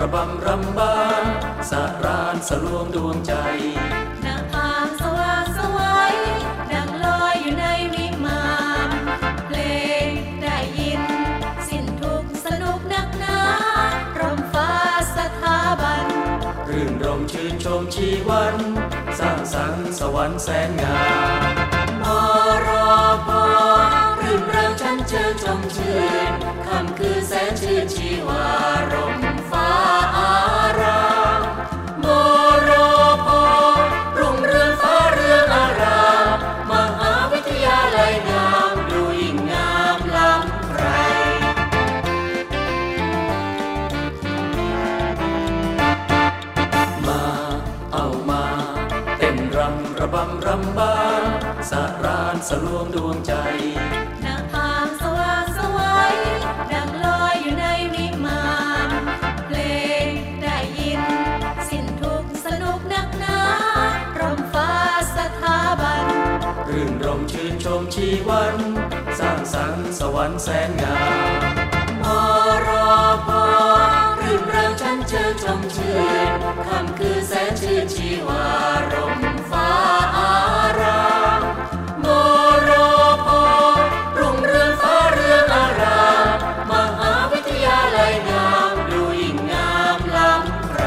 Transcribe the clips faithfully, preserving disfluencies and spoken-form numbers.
ระบำรำบานสารานสลวงดวงใจนางพางสว่างสวยดังลอยอยู่ในวิมานเพลงได้ยินสิ้นทุกสนุกนักหนารมฟ้าสถาบันรื่นรมชื่นชมชีวันสร้างสรรค์สวรรค์แสนงามมรพรื่นเริงฉันเจอชมชื่นคำคือแสนชื่นชีวารมฟ้าอารามมรพรุ่งเรืองฟ้าเรืองอารามมหาวิทยาลัยงามดูยิ่งงามล้ำใครมาเอามาเต้นรำระบำรำบานสารานสลวงดวงใจนางพางสว่างสวยดังลอยอยู่ในวิมานเพลงได้ยินสิ้นทุกสนุกนักหนารมฟ้าสถาบันรื่นรมชื่นชมชีวันสร้างสรรค์สวรรค์แสนงามมรพรื่นเริงฉันเจอชมชื่นคำคือแสนชื่นชีวารมฟ้าอารามมรพรุ่งเรืองฟ้าเรืองอารามมหาวิทยาลัยงามดูยิ่งงามล้ำใคร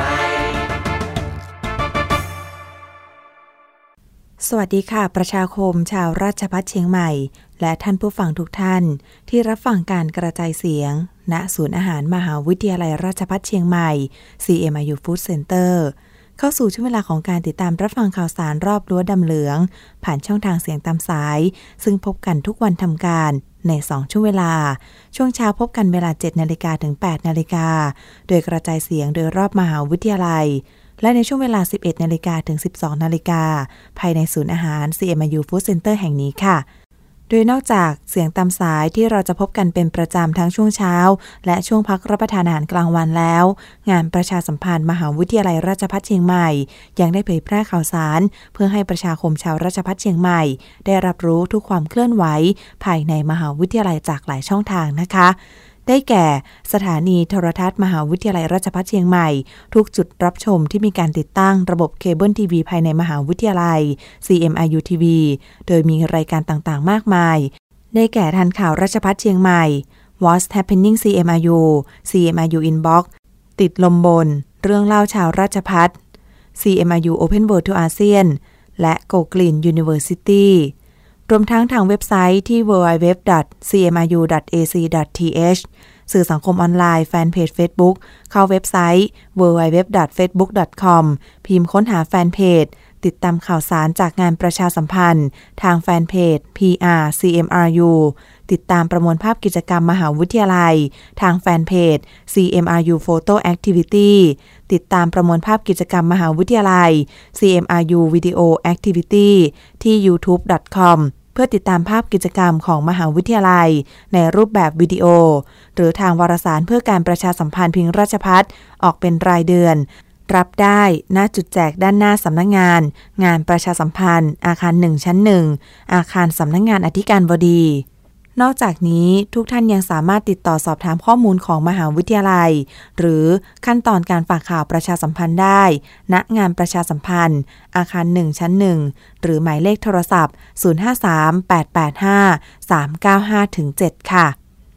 สวัสดีค่ะประชาคมชาวราชภัฏเชียงใหม่และท่านผู้ฟังทุกท่านที่รับฟังการกระจายเสียงณศูนย์อาหารมหาวิทยาลัยราชภัฏเชียงใหม่ ซี เอ็ม อาร์ ยู Food Center เข้าสู่ช่วงเวลาของการติดตามรับฟังข่าวสารรอบรั้วดำเหลืองผ่านช่องทางเสียงตามสายซึ่งพบกันทุกวันทำการในสองช่วงเวลาช่วงเช้าพบกันเวลา เจ็ดนาฬิกา ถึง แปดนาฬิกาโดยกระจายเสียงโดยรอบมหาวิทยาลัยและในช่วงเวลา สิบเอ็ดนาฬิกา ถึง สิบสองนาฬิกาภายในศูนย์อาหาร ซี เอ็ม อาร์ ยู Food Center แห่งนี้ค่ะโดยนอกจากเสียงตามสายที่เราจะพบกันเป็นประจำทั้งช่วงเช้าและช่วงพักรับประทานอาหารกลางวันแล้วงานประชาสัมพันธ์มหาวิทยาลัยราชภัฏเชียงใหม่ยังได้เผยแพร่ข่าวสารเพื่อให้ประชาคมชาวราชภัฏเชียงใหม่ได้รับรู้ทุกความเคลื่อนไหวภายในมหาวิทยาลัยจากหลายช่องทางนะคะได้แก่สถานีโทรทัศน์มหาวิทยาลัยราชภัฏเชียงใหม่ทุกจุดรับชมที่มีการติดตั้งระบบเคเบิลทีวีภายในมหาวิทยาลัย ซี เอ็ม อาร์ ยู ที วี โดยมีรายการต่างๆมากมายได้แก่ทันข่าวราชภัฏเชียงใหม่ What's Happening ซี เอ็ม อาร์ ยู ซี เอ็ม อาร์ ยู Inbox ติดลมบนเรื่องเล่าชาวราชภัฏ ซี เอ็ม อาร์ ยู Open World to อาเซียน และ Go Green Universityรวมทั้งทางเว็บไซต์ที่ ดับเบิลยู ดับเบิลยู ดับเบิลยู ดอท ซี เอ็ม อาร์ ยู ดอท เอ ซี ดอท ที เอช สื่อสังคมออนไลน์แฟนเพจ Facebook เข้าเว็บไซต์ ดับเบิลยู ดับเบิลยู ดับเบิลยู ดอท เฟซบุ๊ก ดอท คอม พิมพ์ค้นหาแฟนเพจติดตามข่าวสารจากงานประชาสัมพันธ์ทางแฟนเพจ พี อาร์ ซี เอ็ม อาร์ ยู ติดตามประมวลภาพกิจกรรมมหาวิทยาลัยทางแฟนเพจ ซี เอ็ม อาร์ ยู Photo Activity ติดตามประมวลภาพกิจกรรมมหาวิทยาลัย ซี เอ็ม อาร์ ยู Video Activity ที่ ยูทูบ ดอท คอม เพื่อติดตามภาพกิจกรรมของมหาวิทยาลัยในรูปแบบวิดีโอหรือทางวารสารเพื่อการประชาสัมพันธ์พิงราชภัฏออกเป็นรายเดือนรับได้ณจุดแจกด้านหน้าสำนักงานงานประชาสัมพันธ์อาคารหนึ่งชั้นหนึ่งอาคารสำนักงานอธิการบดีนอกจากนี้ทุกท่านยังสามารถติดต่อสอบถามข้อมูลของมหาวิทยาลัยหรือขั้นตอนการฝากข่าวประชาสัมพันธ์ได้ณงานประชาสัมพันธ์อาคารหนึ่งชั้นหนึ่งหรือหมายเลขโทรศัพท์ศูนย์ ห้า สาม แปด แปด ห้า สาม เก้า ห้า เจ็ด ค่ะ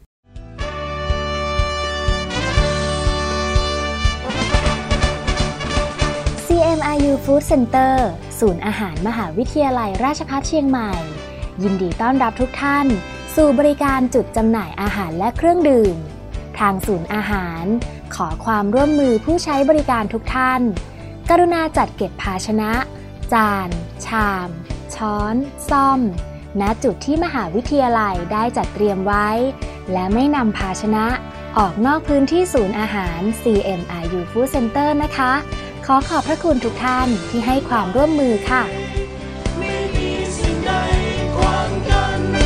ซี เอ็ม อาร์ ยู Food Center ศูนย์อาหารมหาวิทยาลัยราชภัฏเชียงใหม่ยินดีต้อนรับทุกท่านสู่บริการจุดจำหน่ายอาหารและเครื่องดื่มทางศูนย์อาหารขอความร่วมมือผู้ใช้บริการทุกท่านกรุณาจัดเก็บภาชนะจานชามช้อนส้อมณจุดที่มหาวิทยาลัยได้จัดเตรียมไว้และไม่นำภาชนะออกนอกพื้นที่ศูนย์อาหาร ซี เอ็ม อาร์ ยู Food Center นะคะขอขอบพระคุณทุกท่านที่ให้ความร่วมมือค่ะไม่มีสิ่งใดขวางกัน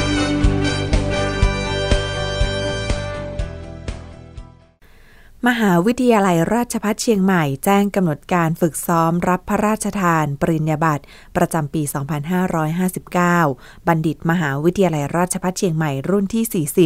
มหาวิทยาลัยราชภัฏเชียงใหม่แจ้งกำหนดการฝึกซ้อมรับพระราชทานปริญญาบัตรประจำปี สองพันห้าร้อยห้าสิบเก้า บัณฑิตมหาวิทยาลัยราชภัฏเชียงใหม่รุ่นที่ สี่สิบ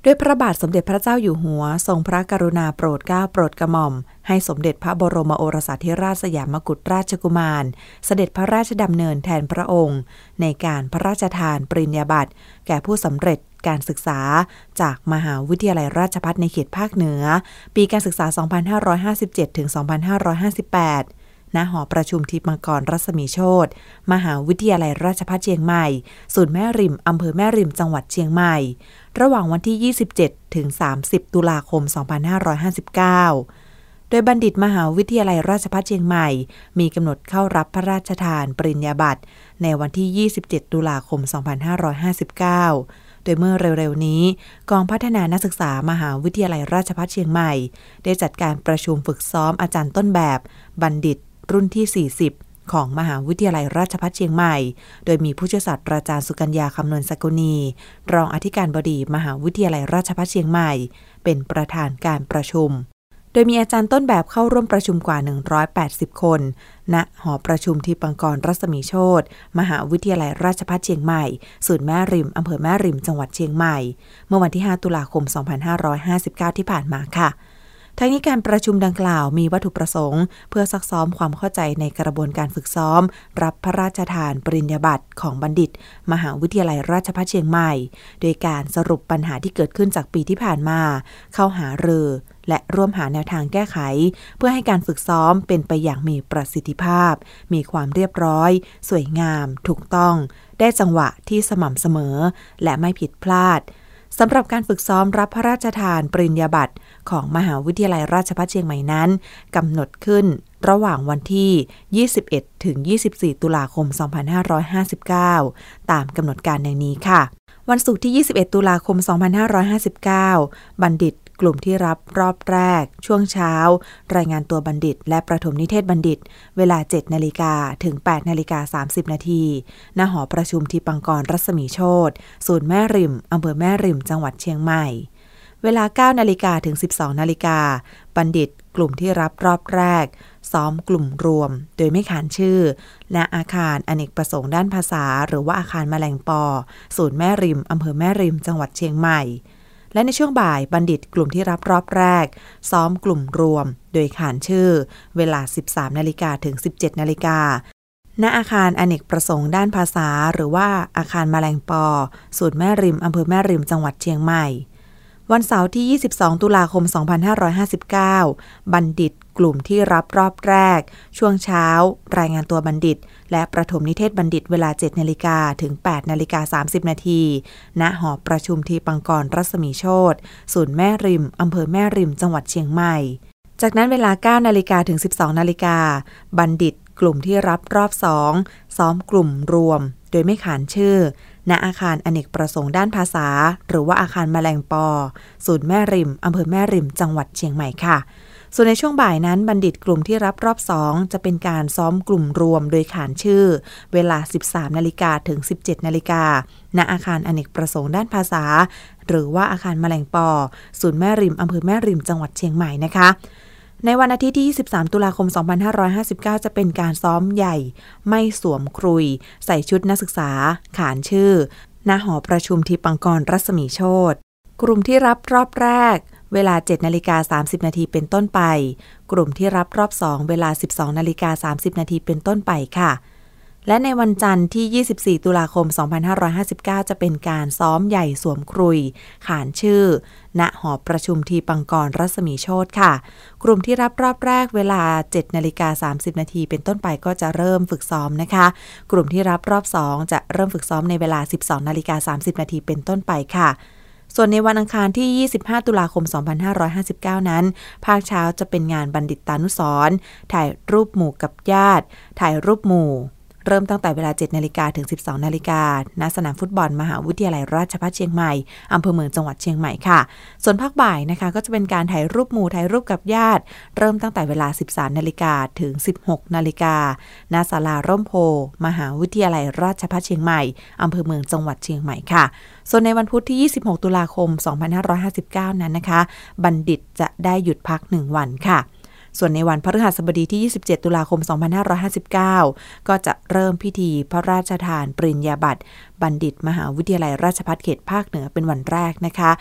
ด้วยพระบาทสมเด็จพระเจ้าอยู่หัวทรงพระกรุณาโปรดเกล้าโปรดกระหม่อมให้สมเด็จพระบรมโอรสาธิราชสยามกุฎราชกุมารเสด็จพระราชดำเนินแทนพระองค์ในการพระราชทานปริญญาบัตรแก่ผู้สำเร็จการศึกษาจากมหาวิทยาลัยราชภัฏในเขตภาคเหนือปีการศึกษา สองพันห้าร้อยห้าสิบเจ็ด ถึง สองพันห้าร้อยห้าสิบแปด ณ หอประชุมทิพย์มังกรรัศมีโชติมหาวิทยาลัยราชภัฏเชียงใหม่ศูนย์แม่ริมอำเภอแม่ริมจังหวัดเชียงใหม่ระหว่างวันที่ ยี่สิบเจ็ด ถึง สามสิบ ตุลาคม สองพันห้าร้อยห้าสิบเก้า โดยบัณฑิตมหาวิทยาลัยราชภัฏเชียงใหม่มีกำหนดเข้ารับพระราชทานปริญญาบัตรในวันที่ ยี่สิบเจ็ด ตุลาคม สองพันห้าร้อยห้าสิบเก้า โดยเมื่อเร็วๆนี้กองพัฒนานักศึกษามหาวิทยาลัยราชภัฏเชียงใหม่ได้จัดการประชุมฝึกซ้อมอาจารย์ต้นแบบบัณฑิตรุ่นที่ สี่สิบ ของมหาวิทยาลัยราชภัฏเชียงใหม่โดยมีผู้ช่วยศาสตราจารย์สุกัญญาคำนวณสกุณีรองอธิการบดีมหาวิทยาลัยราชภัฏเชียงใหม่เป็นประธานการประชุมโดยมีอาจารย์ต้นแบบเข้าร่วมประชุมกว่า หนึ่งร้อยแปดสิบ คนณหอประชุมที่ปังกรรัศมีโชติมหาวิทยาลัยราชภัฏเชียงใหม่ศูนย์แม่ริมอำเภอแม่ริมจังหวัดเชียงใหม่เมื่อวันที่ ห้า ตุลาคม สองพันห้าร้อยห้าสิบเก้า ที่ผ่านมาค่ะทั้งนี้การประชุมดังกล่าวมีวัตถุประสงค์เพื่อซักซ้อมความเข้าใจในกระบวนการฝึกซ้อมรับพระราชทานปริญญาบัตรของบัณฑิตมหาวิทยาลัยราชภัฏเชียงใหม่โดยการสรุปปัญหาที่เกิดขึ้นจากปีที่ผ่านมาเข้าหารือและร่วมหาแนวทางแก้ไขเพื่อให้การฝึกซ้อมเป็นไปอย่างมีประสิทธิภาพมีความเรียบร้อยสวยงามถูกต้องได้จังหวะที่สม่ำเสมอและไม่ผิดพลาดสำหรับการฝึกซ้อมรับพระราชทานปริญญาบัตรของมหาวิทยาลัยราชภัฏเชียงใหม่นั้นกำหนดขึ้นระหว่างวันที่ ยี่สิบเอ็ด ถึง ยี่สิบสี่ ตุลาคม สองพันห้าร้อยห้าสิบเก้า ตามกำหนดการดังนี้ค่ะวันศุกร์ที่ ยี่สิบเอ็ด ตุลาคม สองพันห้าร้อยห้าสิบเก้า บัณฑิตกลุ่มที่รับรอบแรกช่วงเช้ารายงานตัวบัณฑิตและประถมนิเทศบัณฑิตเวลา เจ็ด นาฬิกาถึง แปด นาฬิกา สามสิบ นาทีณหอประชุมที่ปังกรรัศมีโชติศูนย์แม่ริมอำเภอแม่ริมจังหวัดเชียงใหม่เวลา เก้า นาฬิกาถึง สิบสอง นาฬิกาบัณฑิตกลุ่มที่รับรอบแรกซ้อมกลุ่มรวมโดยไม่ขานชื่อณอาคารอเนกประสงค์ด้านภาษาหรือว่าอาคารแมลงปอศูนย์แม่ริมอำเภอแม่ริมจังหวัดเชียงใหม่และในช่วงบ่ายบัณฑิตกลุ่มที่รับรอบแรกซ้อมกลุ่มรวมโดยขานชื่อเวลา สิบสาม นาฬิกาถึง สิบเจ็ด นาฬิกาณอาคารอเนกประสงค์ด้านภาษาหรือว่าอาคารแมลงปอศูนย์แม่ริมอำเภอแม่ริมจังหวัดเชียงใหม่วันเสาร์ที่ ยี่สิบสอง ตุลาคม สองพันห้าร้อยห้าสิบเก้า บัณฑิตกลุ่มที่รับรอบแรกช่วงเช้ารายงานตัวบัณฑิตและประถมนิเทศบัณฑิตเวลา เจ็ด นาฬิกาถึง แปด นาฬิกา สามสิบ นาทีณหอประชุมที่ปังกรรัศมีโชติศูนย์แม่ริมอำเภอแม่ริมจังหวัดเชียงใหม่จากนั้นเวลา เก้า นาฬิกาถึง สิบสอง นาฬิกาบัณฑิตกลุ่มที่รับรอบสองซ้อมกลุ่มรวมโดยไม่ขานชื่อณอาคารอเนกประสงค์ด้านภาษาหรือว่าอาคารแมลงปอศูนย์แม่ริมอำเภอแม่ริมจังหวัดเชียงใหม่ค่ะส่วนในช่วงบ่ายนั้นบัณฑิตกลุ่มที่รับรอบสองจะเป็นการซ้อมกลุ่มรวมโดยขานชื่อเวลา สิบสาม นาฬิกาถึง สิบเจ็ด นาฬิกาณอาคารอเนกประสงค์ด้านภาษาหรือว่าอาคารแมลงปอศูนย์แม่ริมอำเภอแม่ริมจังหวัดเชียงใหม่นะคะในวันอาทิตย์ที่ ยี่สิบสาม ตุลาคม สองพันห้าร้อยห้าสิบเก้า จะเป็นการซ้อมใหญ่ไม่สวมครุยใส่ชุดนักศึกษาขานชื่อณหอประชุมที่ปังกรรัศมีโชติกลุ่มที่รับรอบแรกเวลา เจ็ด นาฬิกา สามสิบ นาทีเป็นต้นไปกลุ่มที่รับรอบสองเวลา สิบสอง นาฬิกา สามสิบ นาทีเป็นต้นไปค่ะและในวันจันทร์ที่ ยี่สิบสี่ ตุลาคม สองพันห้าร้อยห้าสิบเก้า จะเป็นการซ้อมใหญ่สวมครุยขานชื่อณหอประชุมที่ปังกรรัศมีโชติค่ะกลุ่มที่รับรอบแรกเวลา เจ็ด นาฬิกา สามสิบ นาทีเป็นต้นไปก็จะเริ่มฝึกซ้อมนะคะกลุ่มที่รับรอบสองจะเริ่มฝึกซ้อมในเวลา สิบสอง นาฬิกา สามสิบ นาทีเป็นต้นไปค่ะส่วนในวันอังคารที่ ยี่สิบห้า ตุลาคม สองพันห้าร้อยห้าสิบเก้า นั้นภาคเช้าจะเป็นงานบัณฑิตตานุสรณ์ถ่ายรูปหมู่กับญาติถ่ายรูปหมู่เริ่มตั้งแต่เวลา เจ็ด นาฬิกาถึง สิบสอง นาฬิกาณสนามฟุตบอลมหาวิทยาลัยราชภัฏเชียงใหม่อำเภอเมืองจังหวัดเชียงใหม่ค่ะส่วนภาคบ่ายนะคะก็จะเป็นการถ่ายรูปหมู่ถ่ายรูปกับญาติเริ่มตั้งแต่เวลา สิบสาม นาฬิกาถึง สิบหก นาฬิกาณศาลาร่มโพมหาวิทยาลัยราชภัฏเชียงใหม่อำเภอเมืองจังหวัดเชียงใหม่ค่ะส่วนในวันพุธที่ ยี่สิบหก ตุลาคม สองพันห้าร้อยห้าสิบเก้า นั้นนะคะบัณฑิตจะได้หยุดพักหนึ่งวันค่ะส่วนในวันพฤหัสบดีที่ ยี่สิบเจ็ด ตุลาคม สองพันห้าร้อยห้าสิบเก้า ก็จะเริ่มพิธีพระราชทานปริญญาบัตรบัณฑิตมหาวิทยาลัยราชภัฏเขตภาคเหนือเป็นวันแรกนะคะ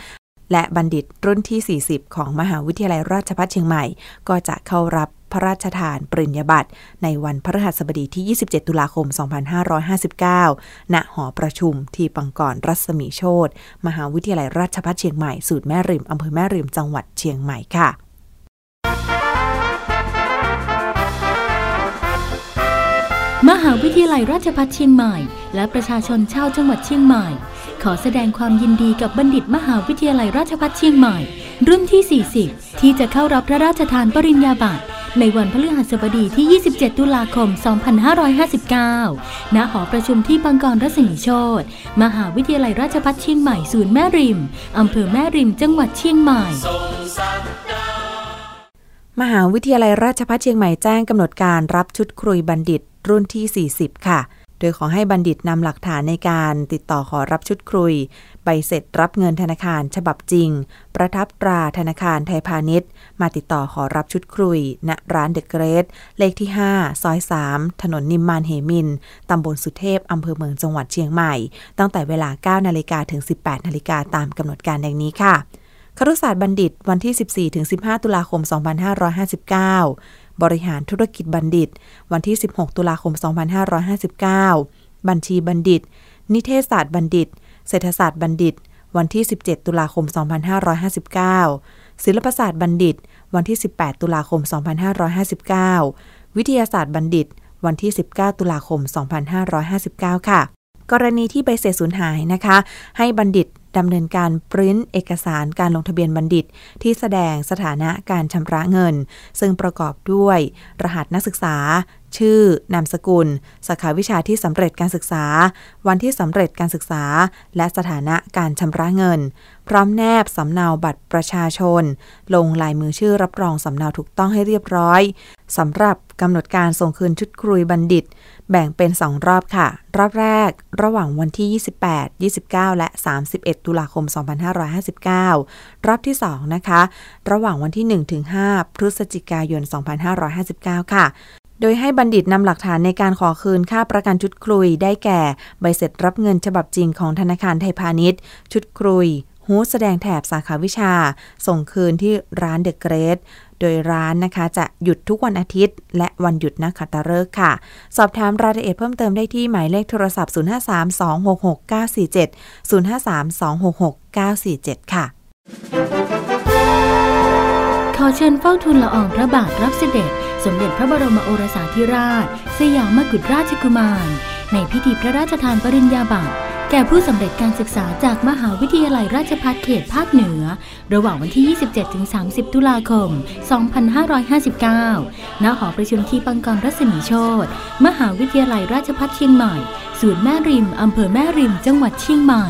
และบัณฑิตรุ่นที่สี่สิบของมหาวิทยาลัยราชภัฏเชียงใหม่ก็จะเข้ารับพระราชทานปริญญาบัตรในวันพฤหัสบดีที่ยี่สิบเจ็ดตุลาคมสองพันห้าร้อยห้าสิบเก้าณหอประชุมที่ปังกรรัศมีโชติมหาวิทยาลัยราชภัฏเชียงใหม่สูตรแม่ริมอำเภอแม่ริมจังหวัดเชียงใหม่ค่ะมหาวิทยาลัยราชภัฏเชียงใหม่และประชาชนชาวจังหวัดเชียงใหม่ขอแสดงความยินดีกับบัณฑิตมหาวิทยาลัยราชภัฏเชียงใหม่รุ่นที่สี่สิบที่จะเข้ารับพระราชทานปริญญาบัตรในวันพฤหัสบดีที่ยี่สิบเจ็ดตุลาคมสองพันห้าร้อยห้าสิบเก้าณหอประชุมที่ปังกรรัศมีโชติมหาวิทยาลัยราชภัฏเชียงใหม่ศูนย์แม่ริมอำเภอแม่ริมจังหวัดเชียงใหม่มหาวิทยาลัยราชภัฏเชียงใหม่แจ้งกำหนดการรับชุดคุยบัณฑิตรุ่นที่สี่สิบค่ะโดยขอให้บัณฑิตนำหลักฐานในการติดต่อขอรับชุดคุยใบเสร็จรับเงินธนาคารฉบับจริงประทับตราธนาคารไทยพาณิชย์มาติดต่อขอรับชุดคุยณร้านเดอะเกรทเลขที่ห้าซอยสามถนนนิมมานเหมินตำบลสุเทพอำเภอเมืองจังหวัดเชียงใหม่ตั้งแต่เวลา เก้านาฬิกา ถึง สิบแปดนาฬิกาตามกำหนดการดังนี้ค่ะครุศาสตร์บัณฑิตวันที่ สิบสี่ถึงสิบห้าตุลาคมสองพันห้าร้อยห้าสิบเก้าบริหารธุรกิจบัณฑิตวันที่สิบหกตุลาคมสองพันห้าร้อยห้าสิบเก้าบัญชีบัณฑิตนิเทศศาสตร์บัณฑิตเศรษฐศาสตร์บัณฑิตวันที่สิบเจ็ดตุลาคมสองพันห้าร้อยห้าสิบเก้าศิลปศาสตร์บัณฑิตวันที่สิบแปดตุลาคมสองพันห้าร้อยห้าสิบเก้าวิทยาศาสตร์บัณฑิตวันที่สิบเก้าตุลาคมสองพันห้าร้อยห้าสิบเก้าค่ะกรณีที่ใบเสร็จสูญหายนะคะให้บัณฑิตดำเนินการปริ้นเอกสารการลงทะเบียนบัณฑิตที่แสดงสถานะการชำระเงินซึ่งประกอบด้วยรหัสนักศึกษาชื่อนามสกุลสาขาวิชาที่สำเร็จการศึกษาวันที่สำเร็จการศึกษาและสถานะการชำระเงินพร้อมแนบสำเนาบัตรประชาชนลงลายมือชื่อรับรองสำเนาถูกต้องให้เรียบร้อยสำหรับกำหนดการส่งคืนชุดคุยบัณฑิตแบ่งเป็นสองรอบค่ะรอบแรกระหว่างวันที่ยี่สิบแปด ยี่สิบเก้าและสามสิบเอ็ดตุลาคมสองพันห้าร้อยห้าสิบเก้ารอบที่สองนะคะระหว่างวันที่หนึ่งถึงห้าพฤศจิกายนสองพันห้าร้อยห้าสิบเก้าค่ะโดยให้บัณฑิตนำหลักฐานในการขอคืนค่าประกันชุดคุยได้แก่ใบเสร็จรับเงินฉบับจริงของธนาคารไทยพาณิชย์ชุดคุยฮู้ดแสดงแถบสาขาวิชาส่งคืนที่ร้านเดอะเกรทโดยร้านนะคะจะหยุดทุกวันอาทิตย์และวันหยุดนักขัตฤกษ์ค่ะสอบถามรายละเอียดเพิ่มเติมได้ที่หมายเลขโทรศัพท์ศูนย์ ห้า สาม สอง หก หก เก้า สี่ เจ็ด ศูนย์ ห้า สาม สอง หก หก เก้า สี่ เจ็ดค่ะขอเชิญเฝ้าทูลละอองพระบาทรับเสด็จสมเด็จพระบรมโอรสาธิราชสยามกุฎราชกุมารในพิธีพระราชทานปริญญาบัตรแก่ผู้สำเร็จการศึกษาจากมหาวิทยาลัยราชภัฏเขตภาคเหนือระหว่างวันที่ ยี่สิบเจ็ดถึงสามสิบตุลาคมสองพันห้าร้อยห้าสิบเก้าณหอประชุมที่ปังกรรัศมีโชติมหาวิทยาลัยราชภัฏเชียงใหม่ศูนย์แม่ริมอำเภอแม่ริมจังหวัดเชียงใหม่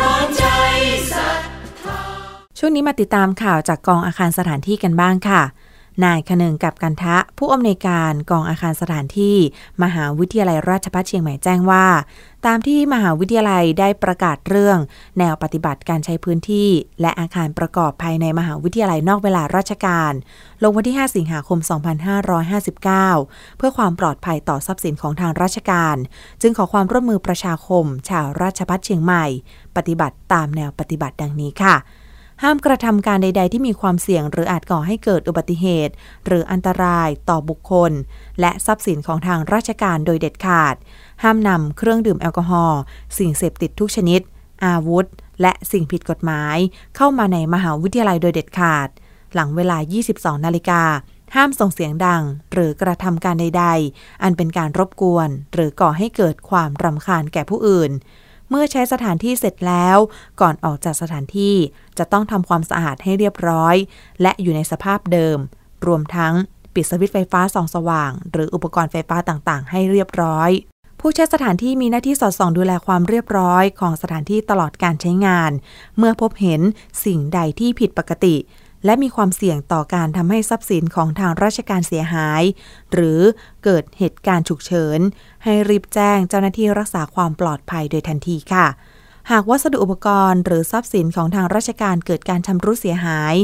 ช่วงนี้มาติดตามข่าวจากกองอาคารสถานที่กันบ้างค่ะนายคนึงกับกันทะผู้อำนวยการกองอาคารสถานที่มหาวิทยาลัยราชภัฏเชียงใหม่แจ้งว่าตามที่มหาวิทยาลัยได้ประกาศเรื่องแนวปฏิบัติการใช้พื้นที่และอาคารประกอบภายในมหาวิทยาลัยนอกเวลาราชการลงวันที่ห้าสิงหาคมสองพันห้าร้อยห้าสิบเก้าเพื่อความปลอดภัยต่อทรัพย์สินของทางราชการจึงขอความร่วมมือประชาคมชาวราชภัฏเชียงใหม่ปฏิบัติตามแนวปฏิบัติดังนี้ค่ะห้ามกระทำการใดๆที่มีความเสี่ยงหรืออาจก่อให้เกิดอุบัติเหตุหรืออันตรายต่อบุคคลและทรัพย์สินของทางราชการโดยเด็ดขาดห้ามนำเครื่องดื่มแอลกอฮอล์สิ่งเสพติดทุกชนิดอาวุธและสิ่งผิดกฎหมายเข้ามาในมหาวิทยาลัยโดยเด็ดขาดหลังเวลา ยี่สิบสองนาฬิกาห้ามส่งเสียงดังหรือกระทำการใดๆอันเป็นการรบกวนหรือก่อให้เกิดความรำคาญแก่ผู้อื่นเมื่อใช้สถานที่เสร็จแล้วก่อนออกจากสถานที่จะต้องทำความสะอาดให้เรียบร้อยและอยู่ในสภาพเดิมรวมทั้งปิดสวิตช์ไฟฟ้าส่องสว่างหรืออุปกรณ์ไฟฟ้าต่างๆให้เรียบร้อยผู้ใช้สถานที่มีหน้าที่สอดส่องดูแลความเรียบร้อยของสถานที่ตลอดการใช้งานเมื่อพบเห็นสิ่งใดที่ผิดปกติและมีความเสี่ยงต่อการทำให้ทรัพย์สินของทางราชการเสียหายหรือเกิดเหตุการณ์ฉุกเฉินให้รีบแจ้งเจ้าหน้าที่รักษาความปลอดภัยโดยทันทีค่ะหากวัสดุอุปกรณ์หรือทรัพย์สินของทางราชการเกิดการชำรุดเสียหาย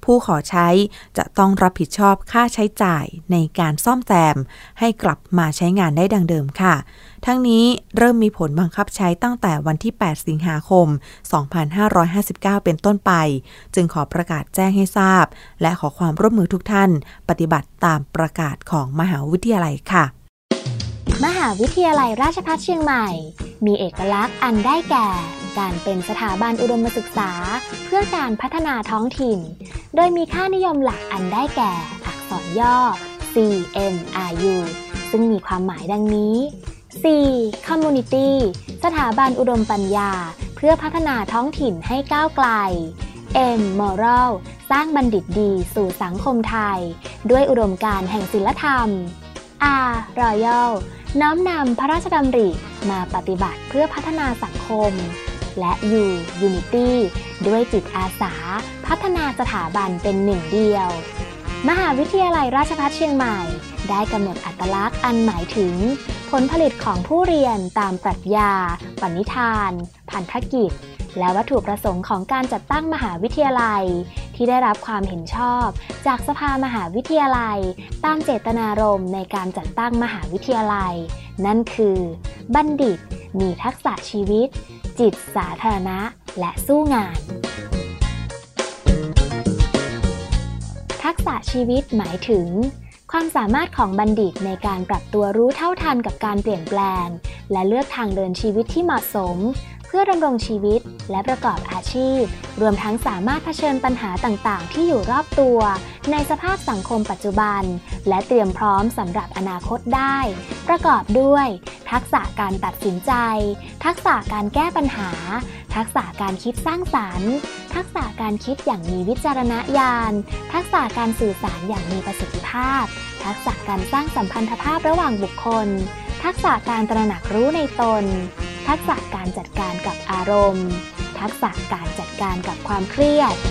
ผู้ขอใช้จะต้องรับผิดชอบค่าใช้จ่ายในการซ่อมแซมให้กลับมาใช้งานได้ดังเดิมค่ะทั้งนี้เริ่มมีผลบังคับใช้ตั้งแต่วันที่แปดสิงหาคมสองพันห้าร้อยห้าสิบเก้าเป็นต้นไปจึงขอประกาศแจ้งให้ทราบและขอความร่วมมือทุกท่านปฏิบัติตามประกาศของมหาวิทยาลัยค่ะมหาวิทยาลัยราชภัฏเชียงใหม่มีเอกลักษณ์อันได้แก่การเป็นสถาบันอุดมศึกษาเพื่อการพัฒนาท้องถิ่นโดยมีค่านิยมหลักอันได้แก่อักษรย่อ ซี เอ็ม อาร์ ยู ซึ่งมีความหมายดังนี้ ซี Community สถาบันอุดมปัญญาเพื่อพัฒนาท้องถิ่นให้ก้าวไกล M Moral สร้างบัณฑิตดีสู่สังคมไทยด้วยอุดมการณ์แห่งศีลธรรม R Royal น้อมนำพระราชดำริมาปฏิบัติเพื่อพัฒนาสังคมและ U Unity ด้วยจิตอาสาพัฒนาสถาบันเป็นหนึ่งเดียวมหาวิทยาลัยราชภัฏเชียงใหม่ได้กำหนดอัตลักษณ์อันหมายถึงผลผลิตของผู้เรียนตามปรัชญาปณิธานพันธกิจและวัตถุประสงค์ของการจัดตั้งมหาวิทยาลัยที่ได้รับความเห็นชอบจากสภามหาวิทยาลัยตามเจตนารมณ์ในการจัดตั้งมหาวิทยาลัยนั่นคือบัณฑิตมีทักษะชีวิตจิตสาธารณะและสู้งานทักษะชีวิตหมายถึงความสามารถของบัณฑิตในการปรับตัวรู้เท่าทันกับการเปลี่ยนแปลงและเลือกทางเดินชีวิตที่เหมาะสมเพื่อดำรงชีวิตและประกอบอาชีพรวมทั้งสามารถเผชิญปัญหาต่างๆที่อยู่รอบตัวในสภาพสังคมปัจจุบันและเตรียมพร้อมสำหรับอนาคตได้ประกอบด้วยทักษะการตัดสินใจทักษะการแก้ปัญหาทักษะการคิดสร้างสรรค์ทักษะการคิดอย่างมีวิจารณญาณทักษะการสื่อสารอย่างมีประสิทธิภาพทักษะการสร้างสัมพันธภาพระหว่างบุคคลทักษะการตระหนักรู้ในตนทักษะการจัดการกับอารมณ์ทักษะการจัดการกับความเครียด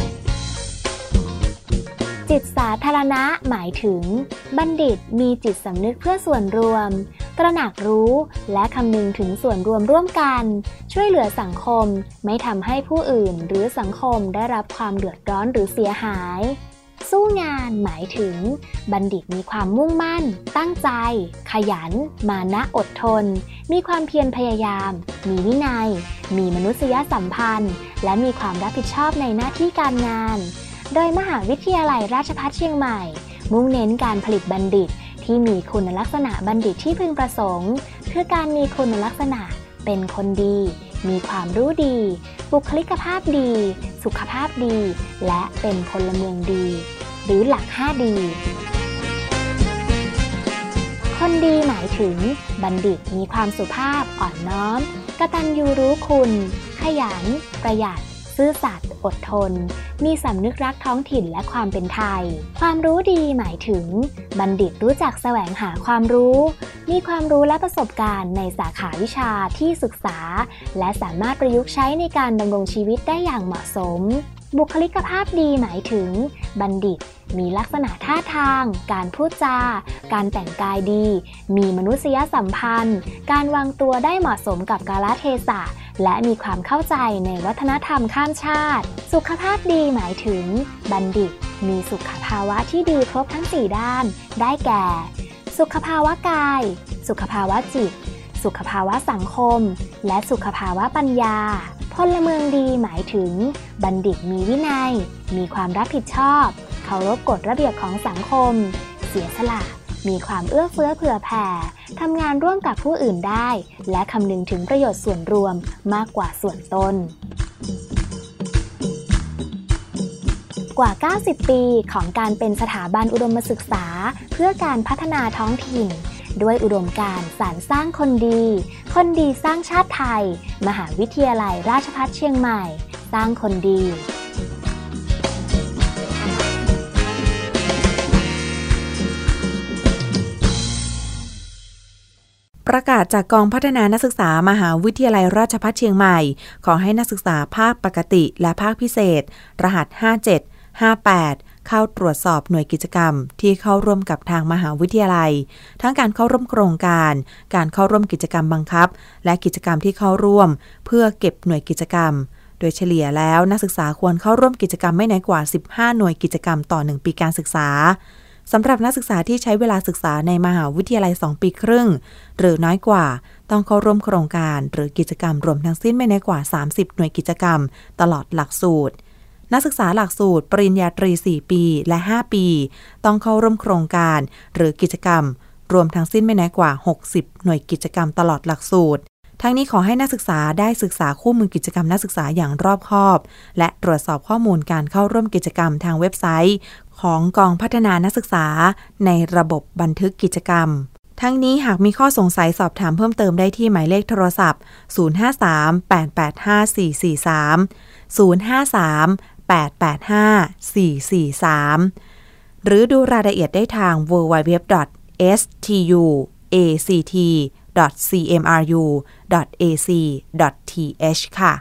จิตสาธารณะหมายถึงบัณฑิตมีจิตสำนึกเพื่อส่วนรวมตระหนักรู้และคำนึงถึงส่วนรวมร่วมกันช่วยเหลือสังคมไม่ทำให้ผู้อื่นหรือสังคมได้รับความเดือดร้อนหรือเสียหายสู้งานหมายถึงบัณฑิตมีความมุ่งมั่นตั้งใจขยันมานะอดทนมีความเพียรพยายามมีวินัยมีมนุษยสัมพันธ์และมีความรับผิดชอบในหน้าที่การงานโดยมหาวิทยาลัยราชภัฏเชียงใหม่มุ่งเน้นการผลิตบัณฑิตที่มีคุณลักษณะบัณฑิตที่พึงประสงค์คือการมีคุณลักษณะเป็นคนดีมีความรู้ดีบุคลิกภาพดีสุขภาพดีและเป็นพลเมืองดีหรือหลัก ห้า ดี คนดีหมายถึงบัณฑิตมีความสุภาพอ่อนน้อมกตัญญูรู้คุณขยันประหยัดซื่อสัตย์อดทนมีสำนึกรักท้องถิ่นและความเป็นไทยความรู้ดีหมายถึงบัณฑิตรู้จักแสวงหาความรู้มีความรู้และประสบการณ์ในสาขาวิชาที่ศึกษาและสามารถประยุกต์ใช้ในการดำรงชีวิตได้อย่างเหมาะสมบุคลิกภาพดีหมายถึงบัณฑิตมีลักษณะท่าทางการพูดจาการแต่งกายดีมีมนุษยสัมพันธ์การวางตัวได้เหมาะสมกับกาลเทศะและมีความเข้าใจในวัฒนธรรมข้ามชาติสุขภาพดีหมายถึงบัณฑิตมีสุขภาวะที่ดีครบทั้งสี่ด้านได้แก่สุขภาวะกายสุขภาวะจิตสุขภาวะสังคมและสุขภาวะปัญญาพลเมืองดีหมายถึงบัณฑิตมีวินัยมีความรับผิดชอบเคารพกฎระเบียบของสังคมเสียสละมีความเอื้อเฟื้อเผื่อแผ่ทำงานร่วมกับผู้อื่นได้และคำนึงถึงประโยชน์ส่วนรวมมากกว่าส่วนตนกว่าเก้าสิบปีของการเป็นสถาบันอุดมศึกษาเพื่อการพัฒนาท้องถิ่นด้วยอุดมการณ์สานสร้างคนดีคนดีสร้างชาติไทยมหาวิทยาลัยราชภัฏเชียงใหม่สร้างคนดีประกาศจากกองพัฒนานักศึกษามหาวิทยาลัยราชภัฏเชียงใหม่ขอให้นักศึกษาภาคปกติและภาคพิเศษรหัสห้าเจ็ด ห้าแปดเข้าตรวจสอบหน่วยกิจกรรมที่เข้าร่วมกับทางมหาวิทยาลัยทั้งการเข้าร่วมโครงการการเข้าร่วมกิจกรรมบังคับและกิจกรรมที่เข้าร่วมเพื่อเก็บหน่วยกิจกรรมโดยเฉลี่ยแล้วนักศึกษาควรเข้าร่วมกิจกรรมไม่น้อยกว่าสิบห้าหน่วยกิจกรรมต่อหนึ่งปีการศึกษาสำหรับนักศึกษาที่ใช้เวลาศึกษาในมหาวิทยาลัยสองปีครึ่งหรือน้อยกว่าต้องเข้าร่วมโครงการหรือกิจกรรมรวมทั้งสิ้นไม่น้อยกว่าสามสิบหน่วยกิจกรรมตลอดหลักสูตรนักศึกษาหลักสูตรปริญญาตรีสี่ปีและห้าปีต้องเข้าร่วมโครงการหรือกิจกรรมรวมทั้งสิ้นไม่น้อยกว่าหกสิบหน่วยกิจกรรมตลอดหลักสูตรทั้งนี้ขอให้นักศึกษาได้ศึกษาคู่มือกิจกรรมนักศึกษาอย่างรอบคอบและตรวจสอบข้อมูลการเข้าร่วมกิจกรรมทางเว็บไซต์ของกองพัฒนานักศึกษาในระบบบันทึกกิจกรรมทั้งนี้หากมีข้อสงสัยสอบถามเพิ่มเติมได้ที่หมายเลขโทรศัพท์ศูนย์ ห้า สาม แปด แปด ห้า สี่ สี่ สาม ศูนย์ ห้า สาม แปด แปด ห้า สี่ สี่ สามหรือดูรายละเอียดได้ทาง ดับเบิลยู ดับเบิลยู ดับเบิลยู ดอท เอส ที ยู เอ ซี ที ดอท ซี เอ็ม อาร์ ยู ดอท เอ ซี ดอท ที เอช ค่ะ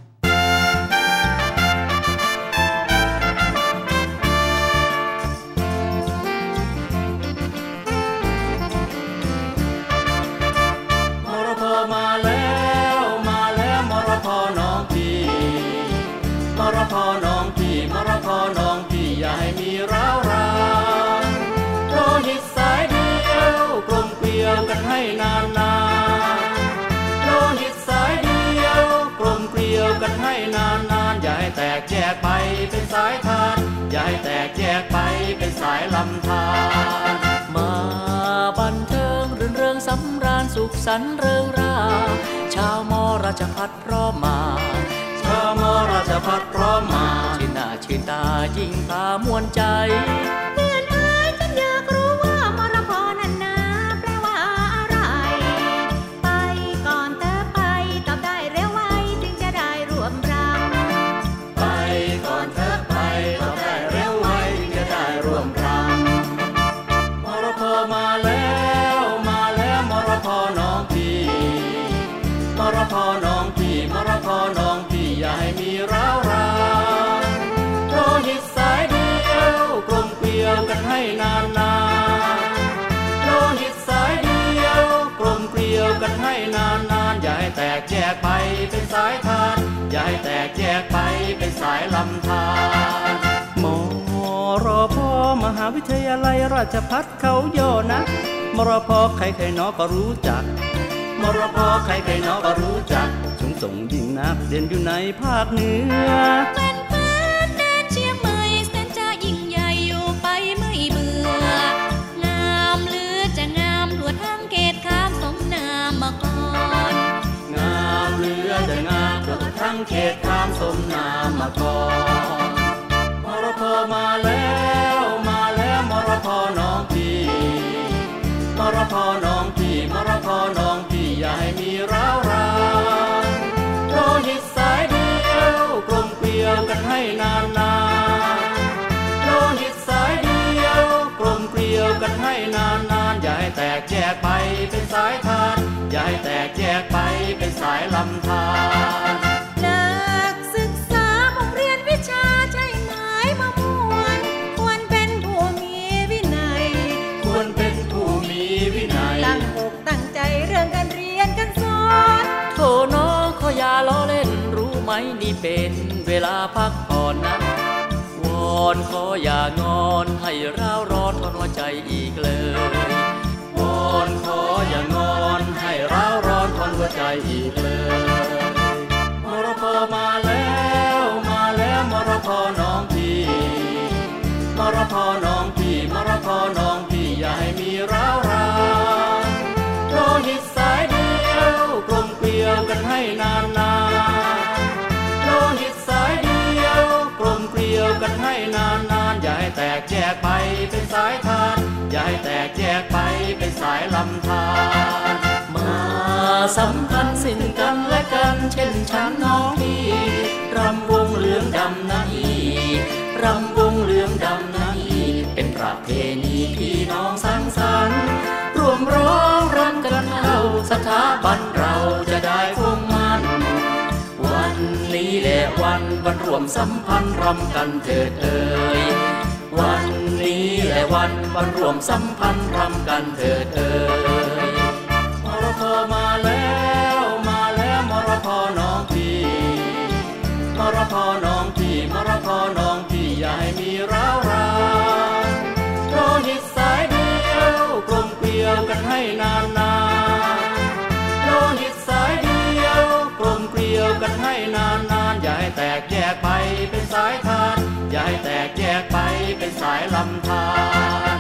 แตกแยกไปเป็นสายทานอย่าให้แตกแยกไปเป็นสายลำธารมาบันเทิงรื่นเริงสำราญสุขสันต์เริงราชาวมอราชภัฏพร้อมมาชาวมอราชภัฏพร้อมมาชื่นหน้าชื่นตายิ่งตามวนใจเพื่อนเอ๋ยฉันอยากรู้ว่ามรพนั่นนะแปลว่าอะไรไปก่อนเธอไปตอบได้เร็วไวจึงจะได้ร่วมรำก่อนเธอไปตอบได้เร็วไวจะได้ร่วมรำมรพมาแล้วมาแล้วมรพน้องพี่มรพน้องพี่มรพน้องพี่อย่าให้มีร้าวรานโลหิตสายเดียวกลมเกลียวกันให้นานนานโลหิตสายเดียวกลมเกลียวกันให้นานนานอย่าให้แตกแยกไปเป็นสายทานอย่าให้แตกแยกไปเป็นสายลำธารมรพมหาวิทยาลัยราชภัฏเขาย่อนะมรพใครใครน้อก็รู้จักมรพใครใครน้อก็รู้จักสูงส่งยิ่งนักเด่นอยู่ในภาคเหนือเป็นแฟนแดนเชียงใหม่แสนจะยิ่งใหญ่อยู่ไปไม่เบื่องามหรือจะงามทั่วทั้งเขตข้ามสมนามมาก่อนงามหรือจะงามทั่วทั้งเขตข้ามสมนามมาก่อนมรพมาแล้วมาแล้วมรพน้องพี่มรพน้องพี่มรพน้องพี่อย่าให้มีร้าวรานโลหิตสายเดียวกลมเกลียวกันให้นานนานโลหิตสายเดียวกลมเกลียวกันให้นานนานอย่าให้แตกแยกไปเป็นสายทานอย่าให้แตกแยกไปเป็นสายลำธารนักศึกษามุ่งเรียนวิชาใช่ไหมมามวนควรเป็นผู้มีวินัยควรเป็นผู้มีวินัยตั้งอกตั้งใจเรื่องการเรียนการสอนโธ่น้องขออย่าล้อเล่นรู้ไหมนี่เป็นเวลาพักผ่อนนะวอนขออย่างอนให้ร้าวร้อนทนหัวใจอีกเลยวอนขออย่างอนให้ร้าวร้อนทนหัวใจอีกเลยมรพมาแล้วมาแล้วมรพน้องพี่มรพน้องพี่มรพน้องพี่อย่าให้มีร้าวรานโลหิตสายเดียวกลมเกลียวกันให้นานนานโลหิตสายเดียวกลมเกลียวกันให้นานนานอย่าให้แตกแยกไปเป็นสายทานอย่าให้แตกแยกไปเป็นสายลำธารมาสัมพันธ์สิ้นกันและกันเช่นฉันน้องพี่รำวงเหลืองดำนาอีรำวงเหลืองดำนาอีเป็นประเพณีพี่น้องสังสรรค์ร่วมร้องรำกันเข้าสถาบันเราจะได้คงมันวันนี้แหละวันวันรวมสัมพันธ์รำกันเถิดเอ่ยวันนี้แหละวันวันรวมสัมพันธ์รำกันเถิดเอ่ยมรพมาแล้วมาแล้วมรพน้องพี่มคอน้องพี่มะระคอน้องพี่อย่าให้มีร้าวรานโลหิตสายเดียวกลมเกลียวกันให้นานนานโลหิตสายเดียวกลมเกลียวกันให้นานนานอย่าให้แตกแยกไปเป็นสายทานอย่าให้แตกแยกไปเป็นสายลำธาร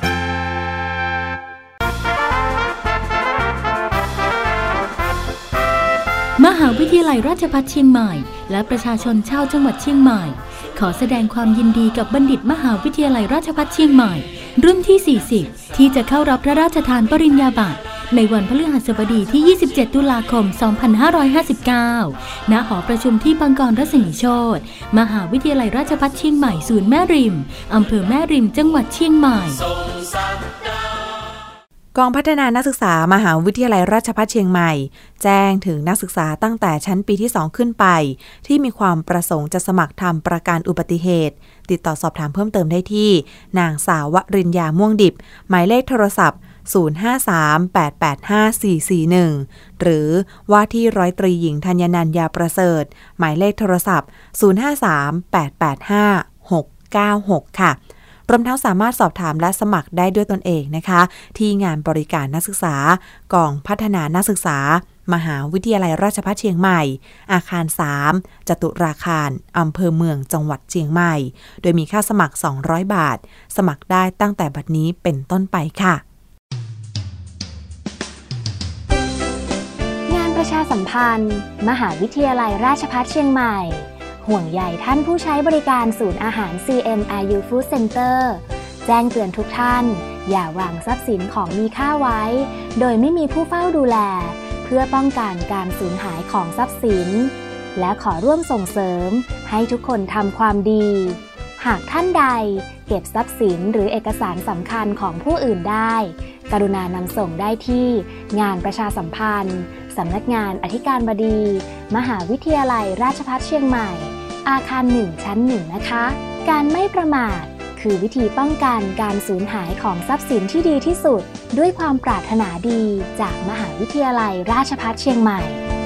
มหาวิทยาลัยราชภัฏเชียงใหม่และประชาชนชาวจังหวัดเชียงใหม่ขอแสดงความยินดีกับบัณฑิตมหาวิทยาลัยราชภัฏเชียงใหม่รุ่นที่ สี่สิบ ที่จะเข้ารับพระราชทานปริญญาบัตรในวันพฤหัสบดีที่ ยี่สิบเจ็ด ตุลาคม สองพันห้าร้อยห้าสิบเก้า ณ หอประชุมที่บางกรรัศมีโชติมหาวิทยาลัยราชภัฏเชียงใหม่ศูนย์แม่ริมอำเภอแม่ริมจังหวัดเชียงใหม่กองพัฒนานักศึกษามหาวิทยาลัยราชภัฏเชียงใหม่แจ้งถึงนักศึกษาตั้งแต่ชั้นปีที่สองขึ้นไปที่มีความประสงค์จะสมัครทำประกันอุบัติเหตุติดต่อสอบถามเพิ่มเติมได้ที่นางสาววริญญาม่วงดิบหมายเลขโทรศัพท์ศูนย์ ห้า สาม แปด แปด ห้า สี่ สี่ หนึ่งหรือว่าที่ร้อยตรีหญิงธัญนันท์ยาประเสริฐหมายเลขโทรศัพท์ศูนย์ ห้า สาม แปด แปด ห้า หก เก้า หกค่ะรวมทั้งสามารถสอบถามและสมัครได้ด้วยตนเองนะคะที่งานบริการนักศึกษากองพัฒนานักศึกษามหาวิทยาลัยราชภัฏเชียงใหม่อาคารสามจตุราคารอำเภอเมืองจังหวัดเชียงใหม่โดยมีค่าสมัครสองร้อยบาทสมัครได้ตั้งแต่บัดนี้เป็นต้นไปค่ะงานประชาสัมพันธ์มหาวิทยาลัยราชภัฏเชียงใหม่ห่วงใยท่านผู้ใช้บริการศูนย์อาหาร ซี เอ็ม อาร์ ยู Food Center แจ้งเตือนทุกท่านอย่าวางทรัพย์สินของมีค่าไว้โดยไม่มีผู้เฝ้าดูแลเพื่อป้องกันการสูญหายของทรัพย์สินและขอร่วมส่งเสริมให้ทุกคนทำความดีหากท่านใดเก็บทรัพย์สินหรือเอกสารสำคัญของผู้อื่นได้กรุณานำส่งได้ที่งานประชาสัมพันธ์สำนักงานอธิการบดีมหาวิทยาลัยราชภัฏเชียงใหม่อาคารหนึ่งชั้นหนึ่งนะคะการไม่ประมาทคือวิธีป้องกันการสูญหายของทรัพย์สินที่ดีที่สุดด้วยความปรารถนาดีจากมหาวิทยาลัยราชภัฏเชียงใหม่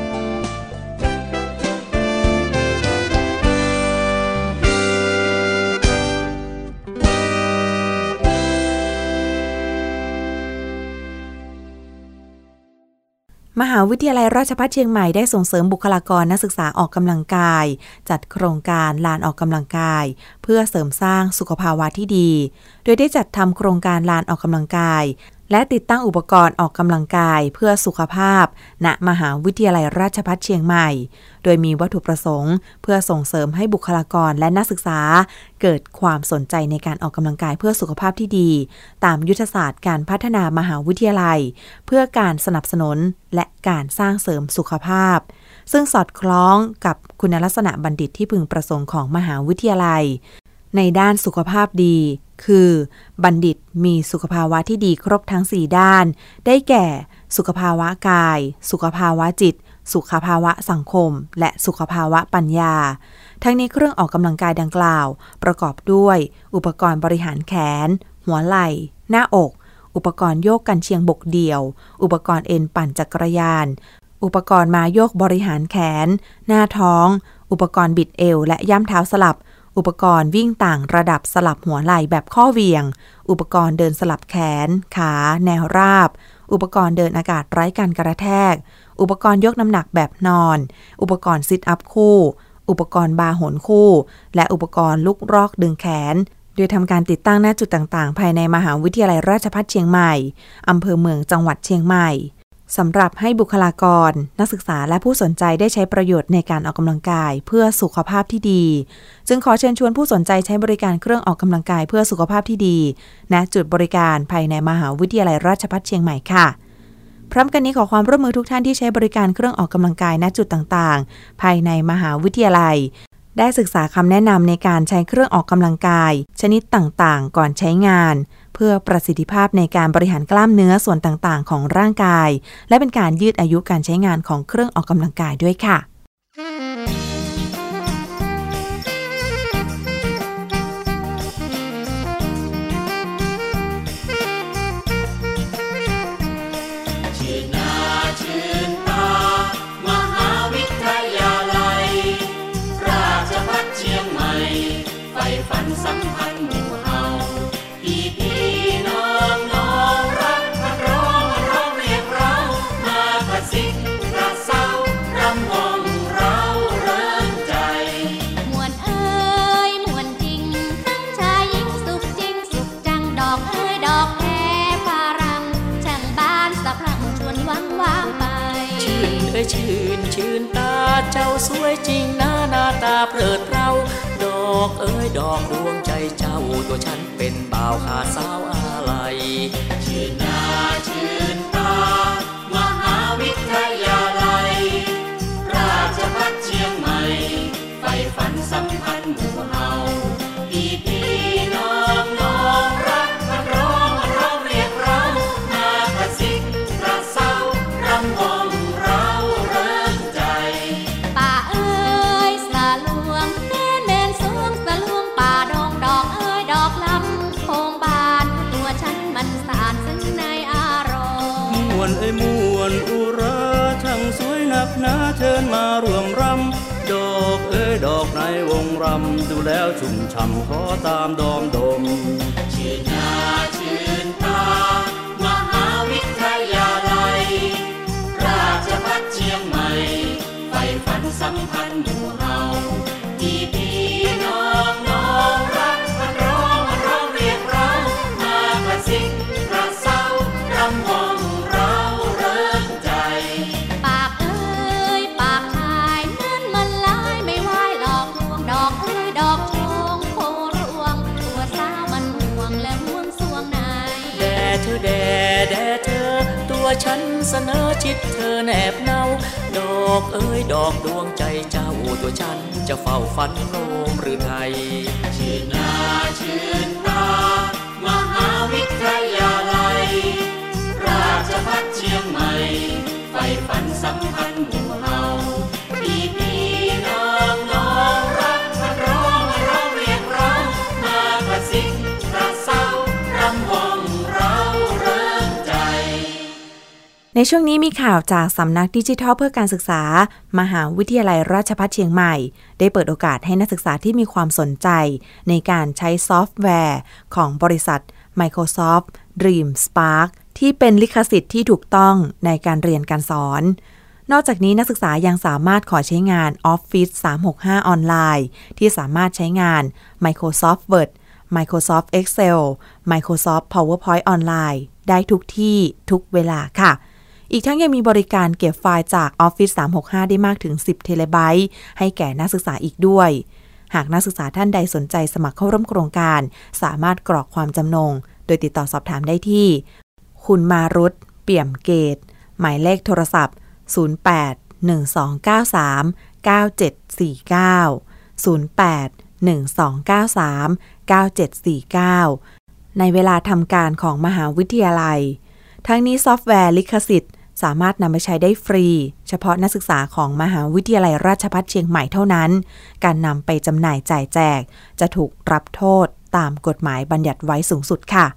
มหาวิทยาลัยราชภัฏเชียงใหม่ได้ส่งเสริมบุคลากรนักศึกษาออกกำลังกายจัดโครงการลานออกกำลังกายเพื่อเสริมสร้างสุขภาวะที่ดีโดยได้จัดทำโครงการลานออกกำลังกายและติดตั้งอุปกรณ์ออกกำลังกายเพื่อสุขภาพณมหาวิทยาลัยราชภัฏเชียงใหม่โดยมีวัตถุประสงค์เพื่อส่งเสริมให้บุคลากรและนักศึกษาเกิดความสนใจในการออกกำลังกายเพื่อสุขภาพที่ดีตามยุทธศาสตร์การพัฒนามหาวิทยาลัยเพื่อการสนับสนุนและการสร้างเสริมสุขภาพซึ่งสอดคล้องกับคุณลักษณะบัณฑิตที่พึงประสงค์ของมหาวิทยาลัยในด้านสุขภาพดีคือบัณฑิตมีสุขภาวะที่ดีครบทั้งสี่ด้านได้แก่สุขภาวะกายสุขภาวะจิตสุขภาวะสังคมและสุขภาวะปัญญาทั้งนี้เครื่องออกกำลังกายดังกล่าวประกอบด้วยอุปกรณ์บริหารแขนหัวไหล่หน้าอกอุปกรณ์โยกกันเชียงบกเดี่ยวอุปกรณ์เอ็นปั่นจักรยานอุปกรณ์มาโยกบริหารแขนหน้าท้องอุปกรณ์บิดเอวและย่ำเท้าสลับอุปกรณ์วิ่งต่างระดับสลับหัวไหล่แบบข้อเหวี่ยงอุปกรณ์เดินสลับแขนขาแนวราบอุปกรณ์เดินอากาศไร้การกระแทกอุปกรณ์ยกน้ำหนักแบบนอนอุปกรณ์ซิทอัพคู่อุปกรณ์บาร์โหนคู่และอุปกรณ์ลุกรอกดึงแขนโดยทำการติดตั้งณจุดต่างๆภายในมหาวิทยาลัยราชภัฏเชียงใหม่อำเภอเมืองจังหวัดเชียงใหม่สำหรับให้บุคลากรนักศึกษาและผู้สนใจได้ใช้ประโยชน์ในการออกกำลังกายเพื่อสุขภาพที่ดีจึงขอเชิญชวนผู้สนใจใช้บริการเครื่องออกกำลังกายเพื่อสุขภาพที่ดีณจุดบริการภายในมหาวิทยาลัยราชภัฏเชียงใหม่ค่ะพร้อมกันนี้ขอความร่วมมือทุกท่านที่ใช้บริการเครื่องออกกำลังกายณจุดต่างๆภายในมหาวิทยาลัยได้ศึกษาคำแนะนำในการใช้เครื่องออกกำลังกายชนิดต่างๆก่อนใช้งานเพื่อประสิทธิภาพในการบริหารกล้ามเนื้อส่วนต่างๆของร่างกายและเป็นการยืดอายุการใช้งานของเครื่องออกกำลังกายด้วยค่ะราชฝันสัมพันธ์หมู่เฮาพี่พี่น้องน้องรักกันร้องร้องเรียกเรามากระซิบกระเซารำวงเราเริงใจมวนเอ้ยมวนจริงทั้งชายหญิงสุขจริงสุขจังดอกเอ้ยดอกแค่ฝรั่งช่างบ้านสะพรั่งชวนวังวางไปชื่นเอ้ยชื่นชื่นตาเจ้าสวยจริงหน้าหน้าตาเพลิดเพลินดอกเอ้ยดอกดวงใจเจ้าตัวฉันเป็นบ่าวขาสาวอะไรชื่นหน้าชื่นตามหาวิทยาลัยราชภัฏเชียงใหม่ไฟฝันสัมพันธ์หมู่เฮาพี่พี่น้องน้องรักกันร้องร้องเรียกเรามากระซิบกระเซารำวงเราเริงใจป่าเอ้ยสะลวงแม่นแม่นสวงสะลวงป่าดองดอกเอ้ยดอกลำโพงบานตัวฉันมันสาดซึ้งในอารมณ์มวนเอ้ยมวนอุราช่างสวยนักหนาเชิญมารวมรำดอกเอ้ยดอกในวงรำดูแล้วชุ่มฉ่ำขอตามดอมดมชื่นหน้าชื่นตามหาวิทยาลัยราชภัฏเชียงใหม่ไฟฝันสัมพันธ์หมู่เฮาพี่พี่น้องน้องรักกันร้องร้องเรียกเรามากระซิบกระเซารำวงเราเริงใจปากเอ้ยปากชายนั้นมันลายไม่ไหวหลอกลวงดอกเอ้ยดอกชงโครวงตัวสาวมันห่วงและห่วงสวงในแด่เธอแด่แด่เธอตัวฉันเสนอชิดเธอแนบเนาดอกเอ้ยดอกดวงใจเจ้าตัวฉันจะเฝ้าฝันโนมหรือไทยชื่นหน้าชื่นตามหาวิทยาลัยราชภัฏเชียงใหม่ไฟฝันสัมพันธ์หมู่เฮาพี่พี่น้องน้องรักกันร้องร้องเรียกเรามากระซิบกระเซารำวงเราเริงใจในช่วงนี้มีข่าวจากสำนักดิจิทัลเพื่อการศึกษามหาวิทยาลัยราชภัฏเชียงใหม่ได้เปิดโอกาสให้นักศึกษาที่มีความสนใจในการใช้ซอฟต์แวร์ของบริษัท Microsoft Dream Spark ที่เป็นลิขสิทธิ์ที่ถูกต้องในการเรียนการสอนนอกจากนี้นักศึกษายังสามารถขอใช้งาน Office สามหกห้าออนไลน์ที่สามารถใช้งาน Microsoft Word Microsoft Excel Microsoft PowerPoint ออนไลน์ได้ทุกที่ทุกเวลาค่ะอีกทั้งยังมีบริการเก็บไฟล์จาก Office สามหกห้าได้มากถึงสิบเทเลไบต์ให้แก่นักศึกษาอีกด้วยหากนักศึกษาท่านใดสนใจสมัครเข้าร่วมโครงการสามารถกรอกความจำนงโดยติดต่อสอบถามได้ที่คุณมารุตเปี่ยมเกตหมายเลขโทรศัพท์ศูนย์แปด หนึ่งสองเก้าสาม เก้าเจ็ดสี่เก้า ศูนย์แปด หนึ่งสองเก้าสาม เก้าเจ็ดสี่เก้าในเวลาทำการของมหาวิทยาลัยทั้งนี้ซอฟต์แวร์ลิขสิทธิ์สามารถนำไปใช้ได้ฟรีเฉพาะนักศึกษาของมหาวิทยาลัยราชภัฏเชียงใหม่เท่านั้นการนำไปจำหน่ายจ่ายแจกจะถูกรับโทษตามกฎหมายบัญญัติไว้สูงสุดค่ะ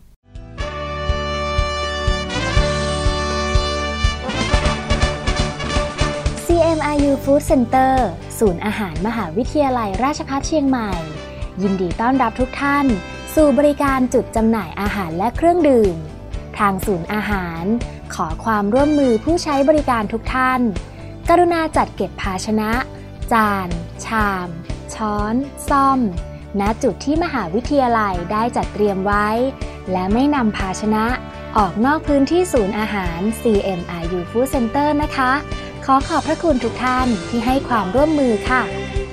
ซี เอ็ม อาร์ ยู Food Center ศูนย์อาหารมหาวิทยาลัยราชภัฏเชียงใหม่ยินดีต้อนรับทุกท่านสู่บริการจุดจำหน่ายอาหารและเครื่องดื่มทางศูนย์อาหารขอความร่วมมือผู้ใช้บริการทุกท่านกรุณาจัดเก็บภาชนะจานชามช้อนส้อมณจุดที่มหาวิทยาลัยได้จัดเตรียมไว้และไม่นำภาชนะออกนอกพื้นที่ศูนย์อาหาร ซี เอ็ม อาร์ ยู Food Center นะคะขอขอบพระคุณทุกท่านที่ให้ความร่วมมือค่ะ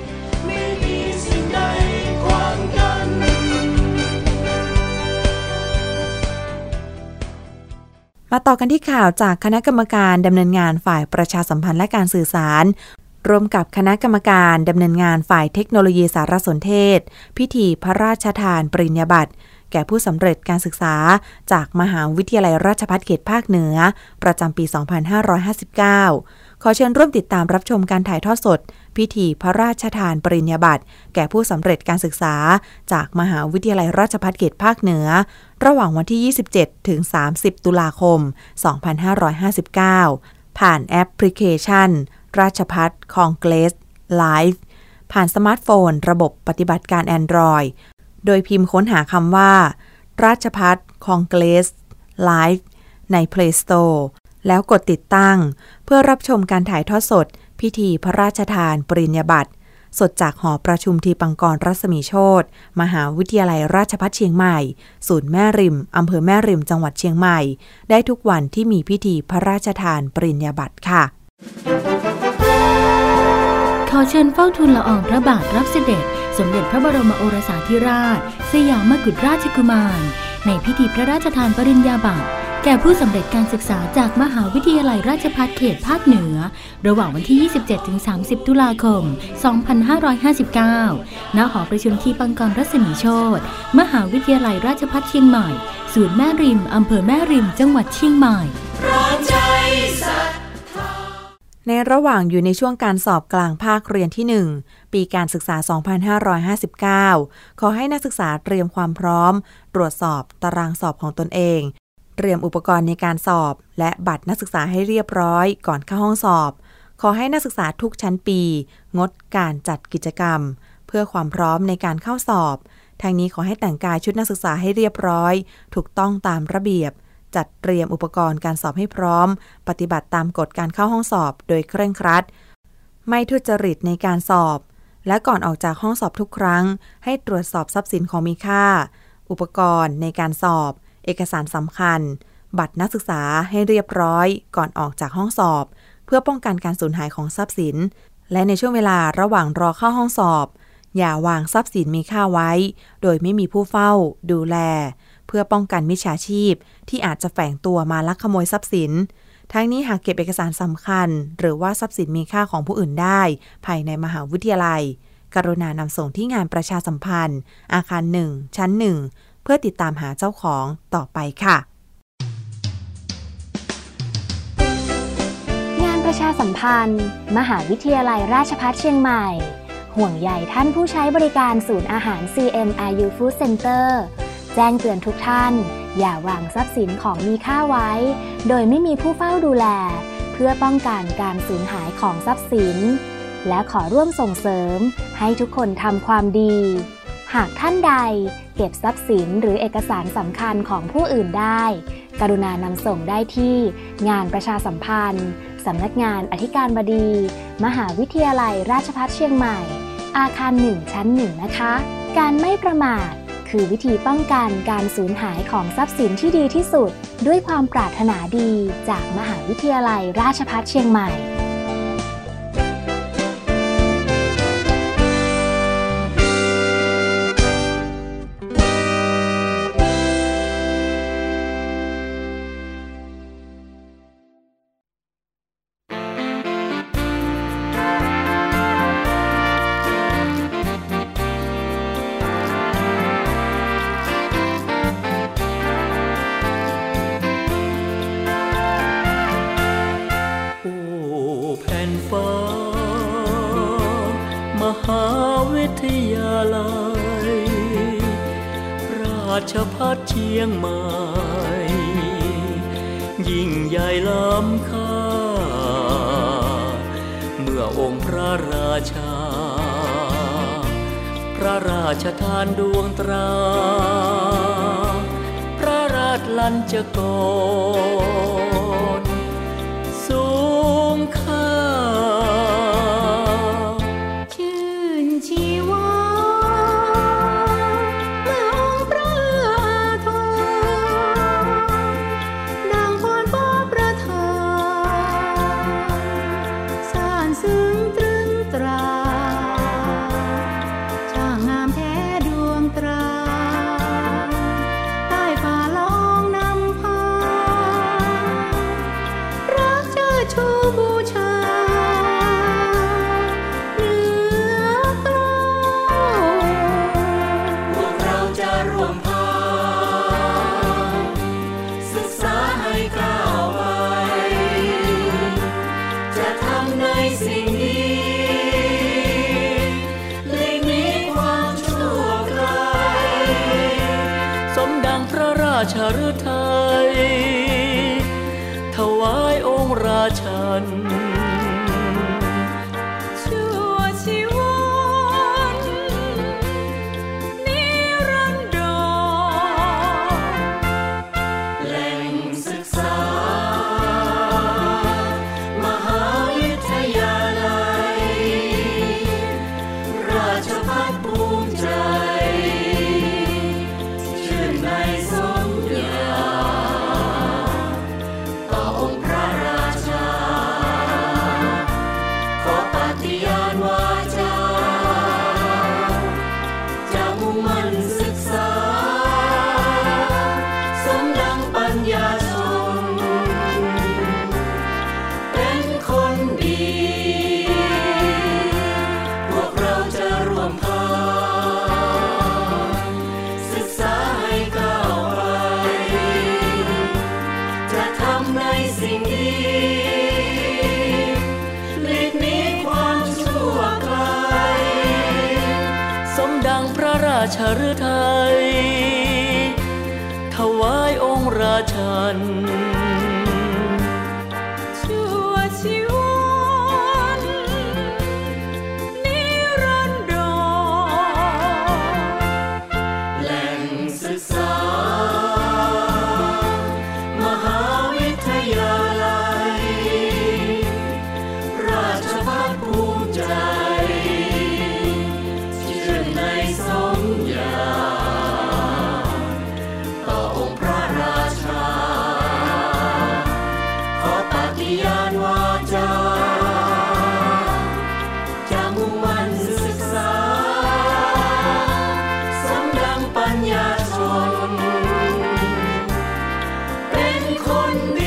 มาต่อกันที่ข่าวจากคณะกรรมการดำเนินงานฝ่ายประชาสัมพันธ์และการสื่อสารร่วมกับคณะกรรมการดำเนินงานฝ่ายเทคโนโลยีสารสนเทศพิธีพระราชทานปริญญาบัตรแก่ผู้สำเร็จการศึกษาจากมหาวิทยาลัยราชภัฏเขตภาคเหนือประจำปี สองพันห้าร้อยห้าสิบเก้า ขอเชิญร่วมติดตามรับชมการถ่ายทอดสดพิธีพระราชทานปริญญาบัตรแก่ผู้สำเร็จการศึกษาจากมหาวิทยาลัยราชภัฏเขตภาคเหนือระหว่างวันที่ ยี่สิบเจ็ดถึงสามสิบ ตุลาคม สองพันห้าร้อยห้าสิบเก้า ผ่านแอปพลิเคชันราชภัฏคองเกรสไลฟ์ผ่านสมาร์ทโฟนระบบปฏิบัติการ Android โดยพิมพ์ค้นหาคำว่าราชภัฏคองเกรสไลฟ์ใน Play Store แล้วกดติดตั้งเพื่อรับชมการถ่ายทอดสดพิธีพระราชทานปริญญาบัตรสดจากหอประชุมทีปังกรรัศมีโชติมหาวิทยาลัยราชภัฏเชียงใหม่ศูนย์แม่ริมอำเภอแม่ริมจังหวัดเชียงใหม่ได้ทุกวันที่มีพิธีพระราชทานปริญญาบัตรค่ะขอเชิญเฝ้าทูลละอองพระบาทรับเสด็จสมเด็จพระบรมโอรสาธิราชสยามกุฎราชกุมารในพิธีพระราชทานปริญญาบัตรแก่ผู้สำเร็จการศึกษาจากมหาวิทยาลัยราชภัฏเขตภาคเหนือระหว่างวันที่ ยี่สิบเจ็ดถึงสามสิบ ตุลาคม สองพันห้าร้อยห้าสิบเก้า ณ หอประชุมทีปังกรรัศมีโชติมหาวิทยาลัยราชภัฏเชียงใหม่ศูนย์แม่ริมอำเภอแม่ริมจังหวัดเชียงใหม่ในระหว่างอยู่ในช่วงการสอบกลางภาคเรียนที่หนึ่งปีการศึกษา สองพันห้าร้อยห้าสิบเก้า ขอให้นักศึกษาเตรียมความพร้อมตรวจสอบตารางสอบของตนเองเตรียมอุปกรณ์ในการสอบและบัตรนักศึกษาให้เรียบร้อยก่อนเข้าห้องสอบขอให้นักศึกษาทุกชั้นปีงดการจัดกิจกรรมเพื่อความพร้อมในการเข้าสอบทางนี้ขอให้แต่งกายชุดนักศึกษาให้เรียบร้อยถูกต้องตามระเบียบจัดเตรียมอุปกรณ์การสอบให้พร้อมปฏิบัติตามกฎการเข้าห้องสอบโดยเคร่งครัดไม่ทุจริตในการสอบและก่อนออกจากห้องสอบทุกครั้งให้ตรวจสอบทรัพย์สินของมีค่าอุปกรณ์ในการสอบเอกสารสำคัญบัตรนักศึกษาให้เรียบร้อยก่อนออกจากห้องสอบเพื่อป้องกันการสูญหายของทรัพย์สินและในช่วงเวลาระหว่างรอเข้าห้องสอบอย่าวางทรัพย์สินมีค่าไว้โดยไม่มีผู้เฝ้าดูแลเพื่อป้องกันมิจฉาชีพที่อาจจะแฝงตัวมาลักขโมยทรัพย์สินทั้งนี้หากเก็บเอกสารสำคัญหรือว่าทรัพย์สินมีค่าของผู้อื่นได้ภายในมหาวิทยาลัยกรุณานำส่งที่งานประชาสัมพันธ์อาคารหนึ่งชั้นหนึ่งเพื่อติดตามหาเจ้าของต่อไปค่ะงานประชาสัมพันธ์มหาวิทยาลัยราชภัฏเชียงใหม่ห่วงใยท่านผู้ใช้บริการศูนย์อาหาร ซี เอ็ม อาร์ ยู Food Center แจ้งเตือนทุกท่านอย่าวางทรัพย์สินของมีค่าไว้โดยไม่มีผู้เฝ้าดูแลเพื่อป้องกันการสูญหายของทรัพย์สินและขอร่วมส่งเสริมให้ทุกคนทำความดีหากท่านใดเก็บทรัพย์สินหรือเอกสารสำคัญของผู้อื่นได้กรุณานำส่งได้ที่งานประชาสัมพันธ์สำนักงานอธิการบดีมหาวิทยาลัยราชภัฏเชียงใหม่อาคารหนึ่งชั้นหนึ่งนะคะการไม่ประมาทคือวิธีป้องกันการสูญหายของทรัพย์สินที่ดีที่สุดด้วยความปรารถนาดีจากมหาวิทยาลัยราชภัฏเชียงใหม่ราชภัฏเชียงใหม่ยิ่งใหญ่ล้ำค่าเมื่อองค์พระราชาพระราชทานดวงตราพระราชลัญจกรสูงค่าราชฤทัยถวายองค์ราชันชั่วชีวันนิรัมุ่งมั่นศึกษาสมดังปัญญาชนเป็นคนดีพวกเราจะร่วมพาศึกษาให้ก้าวไปจะทำในสิ่งดีหลีกหนีความชั่วไกลสมดังพระราชฤทัยถวายองค์ราชันชั่วชีวันนิรันดรแหล่งศึกษามหาวิทยาลัยราชภัฏภูมิใจชื่นในสมญาต่อองค์พระราชาขอปฏิญาณวาจาจะมุ่งมั่นศึกษาสมดังปัญญาชนเป็นคนดี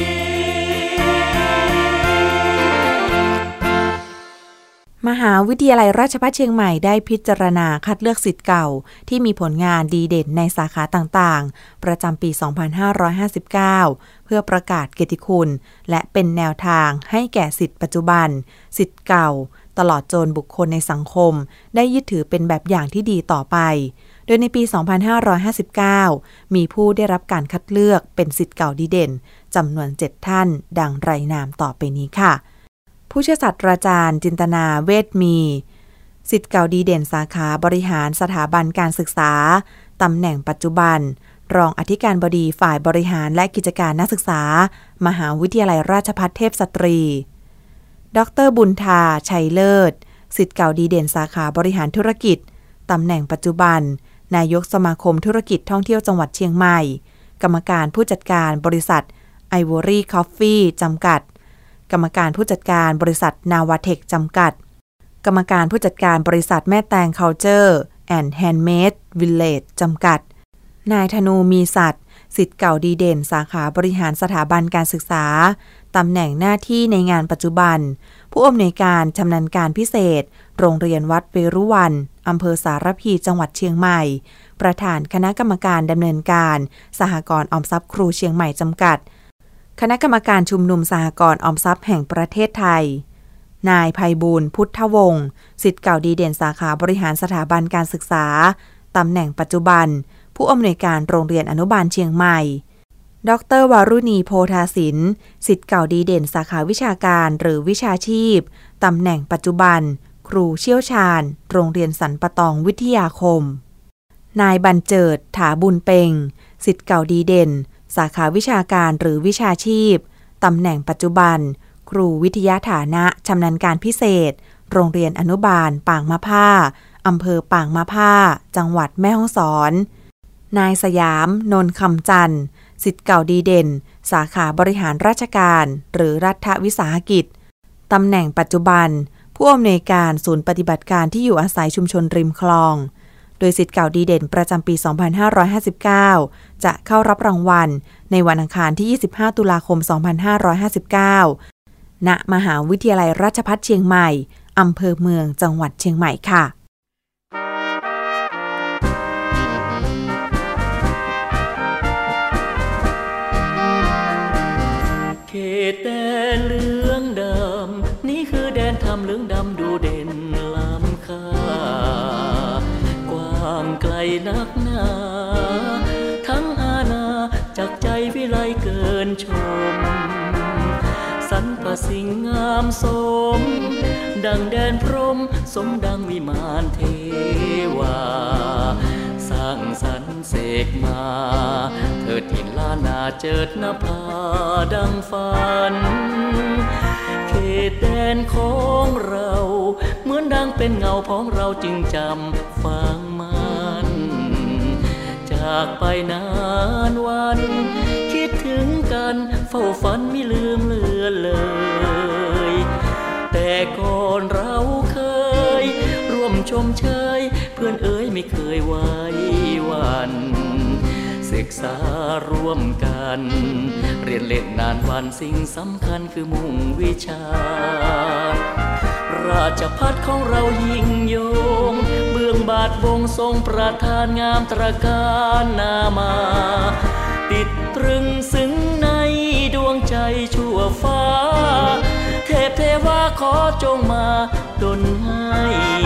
มหาวิทยาลัยราชภัฏเชียงใหม่ได้พิจารณาคัดเลือกศิษย์เก่าที่มีผลงานดีเด่นในสาขาต่างๆประจำปี สองพันห้าร้อยห้าสิบเก้า เพื่อประกาศเกียรติคุณและเป็นแนวทางให้แก่ศิษย์ปัจจุบันศิษย์เก่าตลอดจนบุคคลในสังคมได้ยึดถือเป็นแบบอย่างที่ดีต่อไปโดยในปี สองพันห้าร้อยห้าสิบเก้า มีผู้ได้รับการคัดเลือกเป็นศิษย์เก่าดีเด่นจำนวนเจ็ดท่านดังรายนามต่อไปนี้ค่ะผู้ช่วยศาสตราจารย์จินตนาเวชมีศิษย์เก่าดีเด่นสาขาบริหารสถาบันการศึกษาตำแหน่งปัจจุบันรองอธิการบดีฝ่ายบริหารและกิจการนักศึกษามหาวิทยาลัยราชภัฏเทพสตรีดร.บุญธาชัยเลิศศิษย์เก่าดีเด่นสาขาบริหารธุรกิจตำแหน่งปัจจุบันนายกสมาคมธุรกิจท่องเที่ยวจังหวัดเชียงใหม่กรรมการผู้จัดการบริษัท Ivory Coffee จำกัดกรรมการผู้จัดการบริษัทนาวาเทคจำกัดกรรมการผู้จัดการบริษัทแม่แตง Culture and Handmade Village จำกัดนายธนูมีสัตย์ศิษย์เก่าดีเด่นสาขาบริหารสถาบันการศึกษาตำแหน่งหน้าที่ในงานปัจจุบันผู้อำนวยการชำนาญการพิเศษโรงเรียนวัดเวรุวันอำเภอสารพีจังหวัดเชียงใหม่ประธานคณะกรรมการดำเนินการสหกรณ์ออมทรัพย์ครูเชียงใหม่จำกัดคณะกรรมการชุมนุมสหกรณ์ออมทรัพย์แห่งประเทศไทยนายไพบูลย์พุทธวงศ์ศิษย์เก่าดีเด่นสาขาบริหารสถาบันการศึกษาตำแหน่งปัจจุบันผู้อำนวยการโรงเรียนอนุบาลเชียงใหม่ดร.วารุณีโพธาสินศิษย์เก่าดีเด่นสาขาวิชาการหรือวิชาชีพตำแหน่งปัจจุบันครูเชี่ยวชาญโรงเรียนสันปะตองวิทยาคมนายบรรเจิดถาบุญเปงศิษย์เก่าดีเด่นสาขาวิชาการหรือวิชาชีพตำแหน่งปัจจุบันครูวิทยาฐานะชำนาญการพิเศษโรงเรียนอนุบาลปางมะผ้าอำเภอปางมะผ้าจังหวัดแม่ฮ่องสอนนายสยามนนท์คำจันทร์ศิษย์เก่าดีเด่นสาขาบริหารราชการหรือรัฐวิสาหกิจตำแหน่งปัจจุบันผู้อำนวยการศูนย์ปฏิบัติการที่อยู่อาศัยชุมชนริมคลองโดยศิษย์เก่าดีเด่นประจำปี สองพันห้าร้อยห้าสิบเก้า จะเข้ารับรางวัลในวันอังคารที่ ยี่สิบห้า ตุลาคม สองพันห้าร้อยห้าสิบเก้า ณ มหาวิทยาลัยราชภัฏเชียงใหม่อำเภอเมืองจังหวัดเชียงใหม่ค่ะเขตแดนเหลืองดำนี่คือแดนธรรมเหลืองดำดูเด่นล้ำค่ากว้างไกลนักหนาทั้งอาณาจักใจวิไลเกินชมสรรพสิ่งงามสมดังแดนพรหมสมดังวิมานเทวาสร้างสรรค์เสกมาเถิดถิ่นล้านนาเจิดนภาดังฝันเขตแดนของเราเหมือนดังเป็นเงาของเราจึงจำฟังมันจากไปนานวันคิดถึงกันเฝ้าฝันไม่ลืมเลือนเลยแต่ก่อนเราเคยร่วมชมเชยเพื่อพื่อนเอ๋ยไม่เคยไว้วันศึกษาร่วมกันเรียนเล่นนานวันสิ่งสำคัญคือมุ่งวิชาราชภัฏของเรายิ่งยงเบื้องบาทวงทรงประทานงามตระการนามาติดตรึงซึ้งในดวงใจชั่วฟ้าเทพเทวาขอจงมาดลให้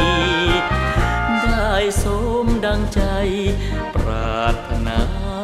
ได้สมดังใจปรารถนา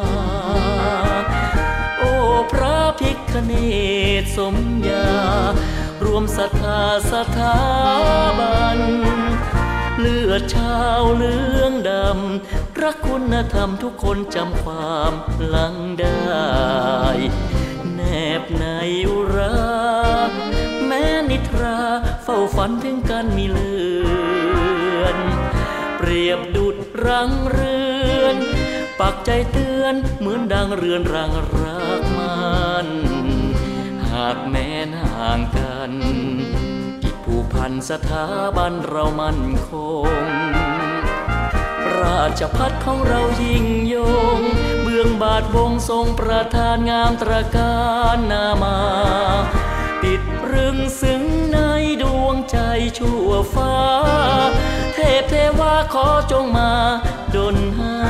โอ้พระภิกขเนศสมญารวมศรัทธาสถาบันเลือดชาวเหลืองดำรักคุณธรรมทุกคนจำความหลังได้แนบในอุราแม้นิทราเฝ้าฝันถึงกันมีเลือนเปรียบดุจรังเรือนปักใจเตือนเหมือนดังเรือนรังรักมันหากแม้นห่างกันจิตผูกพันสถาบันเรามั่นคงราชภัฏของเรายิ่งยงเบื้องบาทวงทรงประทานงามตระการนามาติดรึงซึ้งในดวงใจชั่วฟ้าเทพเทวาขอจงมาดลให้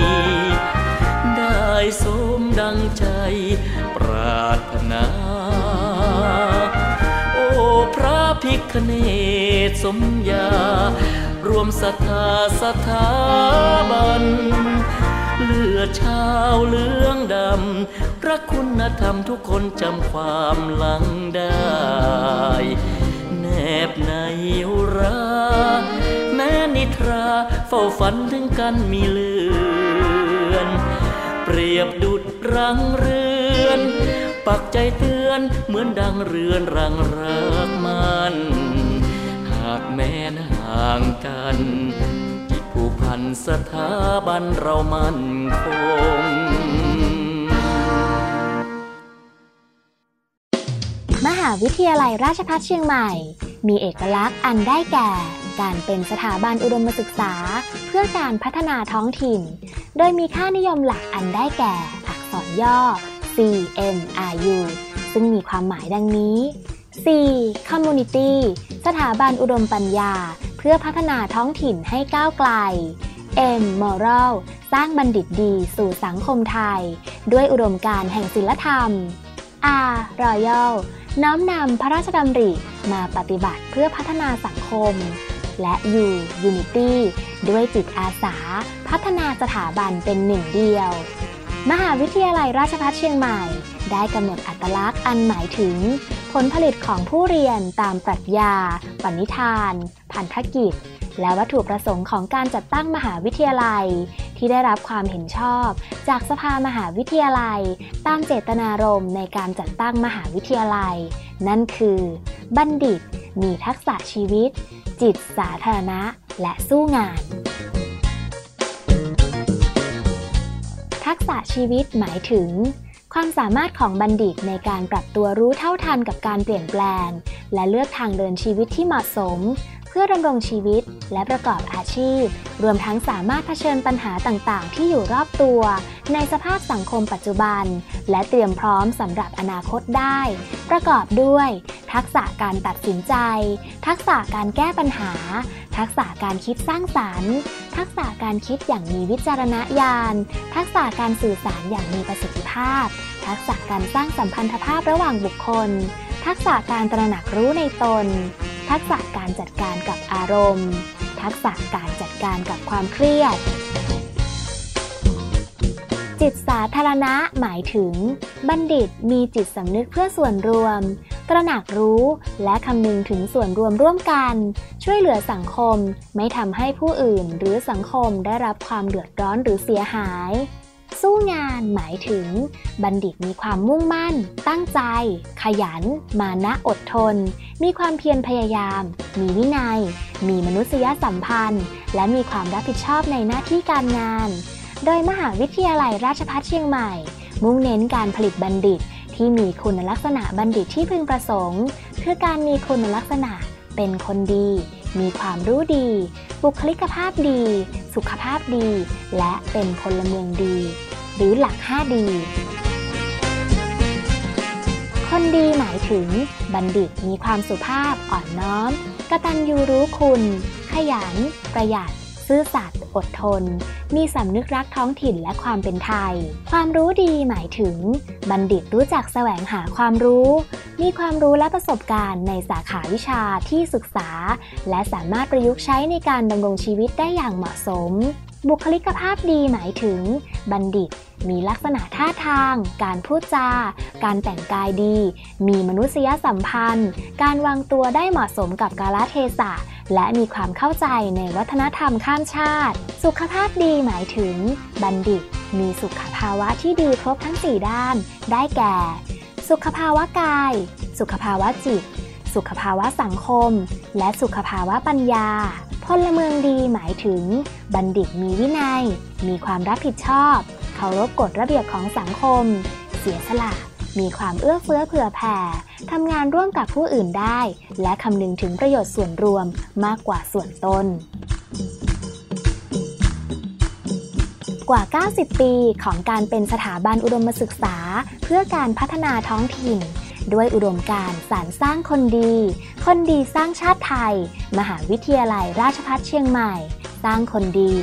ได้สมดังใจปรารถนาโอ้พระภิกขเนศสมญารวมศรัทธาสถาบันเลือดชาวเหลืองดำรักคุณธรรมทุกคนจำความหลังได้แนบในอุราแม้นิทราเฝ้าฝันถึงกันมีเลือนเปรียบดุจรังเรือนปักใจเตือนเหมือนดังเรือนรังรักมันหากแม้นห่างกันจิตผูกพันสถาบันเรามั่นคงมหาวิทยาลัยราชภัฏเชียงใหม่มีเอกลักษณ์อันได้แก่การเป็นสถาบันอุดมศึกษาเพื่อการพัฒนาท้องถิ่นโดยมีค่านิยมหลักอันได้แก่อักษรย่อ ซี เอ็ม อาร์ ยู ซึ่งมีความหมายดังนี้ ซี Community สถาบันอุดมปัญญาเพื่อพัฒนาท้องถิ่นให้ก้าวไกล M Moral สร้างบัณฑิตดีสู่สังคมไทยด้วยอุดมการณ์แห่งศีลธรรม R Royal น้อมนำพระราชดำริมาปฏิบัติเพื่อพัฒนาสังคมและ U Unity ด้วยจิตอาสาพัฒนาสถาบันเป็นหนึ่งเดียวมหาวิทยาลัยราชภัฏเชียงใหม่ได้กำหนดอัตลักษณ์อันหมายถึงผลผลิตของผู้เรียนตามปรัชญาปณิธานพันธกิจและวัตถุประสงค์ของการจัดตั้งมหาวิทยาลัยที่ได้รับความเห็นชอบจากสภามหาวิทยาลัยตามเจตนารมณ์ในการจัดตั้งมหาวิทยาลัยนั่นคือบัณฑิตมีทักษะชีวิตจิตสาธารณะและสู้งานทักษะชีวิตหมายถึงความสามารถของบัณฑิตในการปรับตัวรู้เท่าทันกับการเปลี่ยนแปลงและเลือกทางเดินชีวิตที่เหมาะสมเพื่อดำรงชีวิตและประกอบอาชีพรวมทั้งสามารถเผชิญปัญหาต่างๆที่อยู่รอบตัวในสภาพสังคมปัจจุบันและเตรียมพร้อมสำหรับอนาคตได้ประกอบด้วยทักษะการตัดสินใจทักษะการแก้ปัญหาทักษะการคิดสร้างสรรค์ทักษะการคิดอย่างมีวิจารณญาณทักษะการสื่อสารอย่างมีประสิทธิภาพทักษะการสร้างสัมพันธภาพระหว่างบุคคลทักษะการตระหนักรู้ในตนทักษะการจัดการกับอารมณ์ทักษะการจัดการกับความเครียดจิตสาธารณะหมายถึงบัณฑิตมีจิตสำนึกเพื่อส่วนรวมตระหนักรู้และคำนึงถึงส่วนรวมร่วมกันช่วยเหลือสังคมไม่ทำให้ผู้อื่นหรือสังคมได้รับความเดือดร้อนหรือเสียหายสู้งานหมายถึงบัณฑิตมีความมุ่งมั่นตั้งใจขยันมานะอดทนมีความเพียรพยายามมีวินัยมีมนุษยสัมพันธ์และมีความรับผิดชอบในหน้าที่การงานโดยมหาวิทยาลัยราชภัฏเชียงใหม่มุ่งเน้นการผลิตบัณฑิตที่มีคุณลักษณะบัณฑิตที่พึงประสงค์คือการมีคุณลักษณะเป็นคนดีมีความรู้ดีบุคลิกภาพดีสุขภาพดีและเป็นพลเมืองดีหรือหลัก ห้า ดี คนดีหมายถึงบัณฑิตมีความสุภาพอ่อนน้อมกตัญญูรู้คุณขยันประหยัดซื่อสัตย์อดทนมีสำนึกรักท้องถิ่นและความเป็นไทยความรู้ดีหมายถึงบัณฑิตรู้จักแสวงหาความรู้มีความรู้และประสบการณ์ในสาขาวิชาที่ศึกษาและสามารถประยุกต์ใช้ในการดำรงชีวิตได้อย่างเหมาะสมบุคลิกภาพดีหมายถึงบัณฑิตมีลักษณะท่าทางการพูดจาการแต่งกายดีมีมนุษยสัมพันธ์การวางตัวได้เหมาะสมกับกาลเทศะและมีความเข้าใจในวัฒนธรรมข้ามชาติสุขภาพดีหมายถึงบัณฑิตมีสุขภาวะที่ดีครบทั้งสี่ด้านได้แก่สุขภาวะกายสุขภาวะจิตสุขภาวะสังคมและสุขภาวะปัญญาพลเมืองดีหมายถึงบัณฑิตมีวินัยมีความรับผิดชอบเคารพกฎระเบียบของสังคมเสียสละมีความเอื้อเฟื้อเผื่อแผ่ทำงานร่วมกับผู้อื่นได้และคำนึงถึงประโยชน์ส่วนรวมมากกว่าส่วนตนกว่า เก้าสิบ ปีของการเป็นสถาบันอุดมศึกษาเพื่อการพัฒนาท้องถิ่นด้วยอุดมการณ์สานสร้างคนดีคนดีสร้างชาติไทยมหาวิทยาลัยราชภัฏเชียงใหม่สร้างคนดี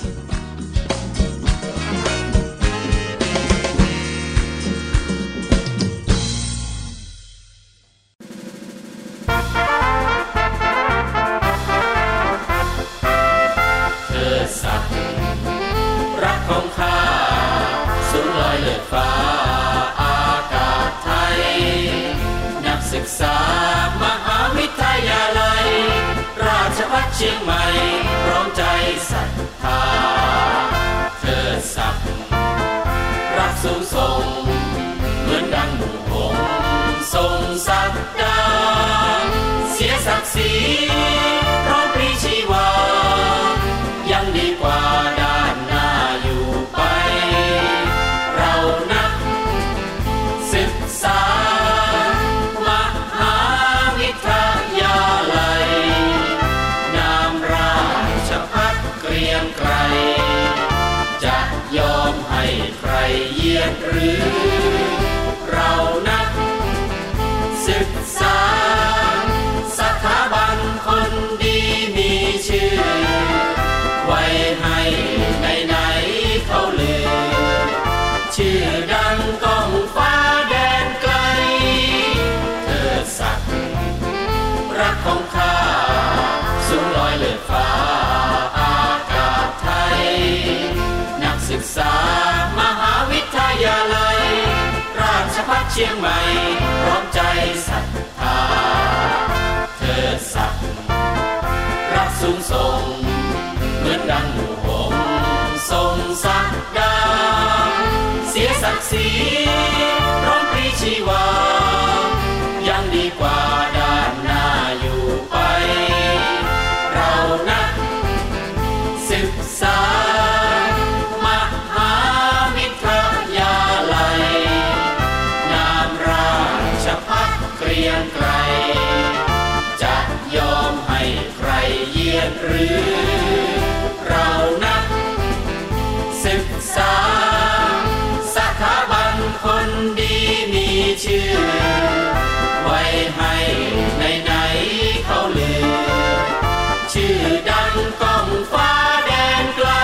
ศึกษามหาวิทยาลัยราชภัฏเชียงใหม่พร้อมใจศรัทธาเทิดศักดิ์รักสูงส่งเหมือนดังหมู่หงส์ทรงศักดาเสียศักดิ์ศรีพร้อมปรีชีวายังดีกว่าด้านหน้าอยู่ไปเรานักศึกษายอมให้ใครเหยียดหรือเรานักศึกษาสถาบันคนดีมีชื่อไว้ให้ไหนๆเขาลือชื่อดังก้องฟ้าแดนไกลเทิดศักดิ์รักของข้าสูงลอยเลิศฟ้าอากาศไทยศึกษามหาวิทยาลัยราชภัฏเชียงใหม่พร้อมใจศรัทธาเทิดศักดิ์รักสูงส่งเหมือนดังหมู่หงส์ทรงศักดาเสียศักดิ์ศรีพร้อมปรีชีวายังดีกว่าด้านหน้าอยู่ไปเรานักศึกษามหาวิทยาลัยนามราชภัฏเกรียงไกรจะยอมให้ใครเหยียดหรือเรานักศึกษาสถาบันคนดีมีชื่อไว้ให้ไหนๆเขาลือชื่อดังก้องฟ้าแดนไกล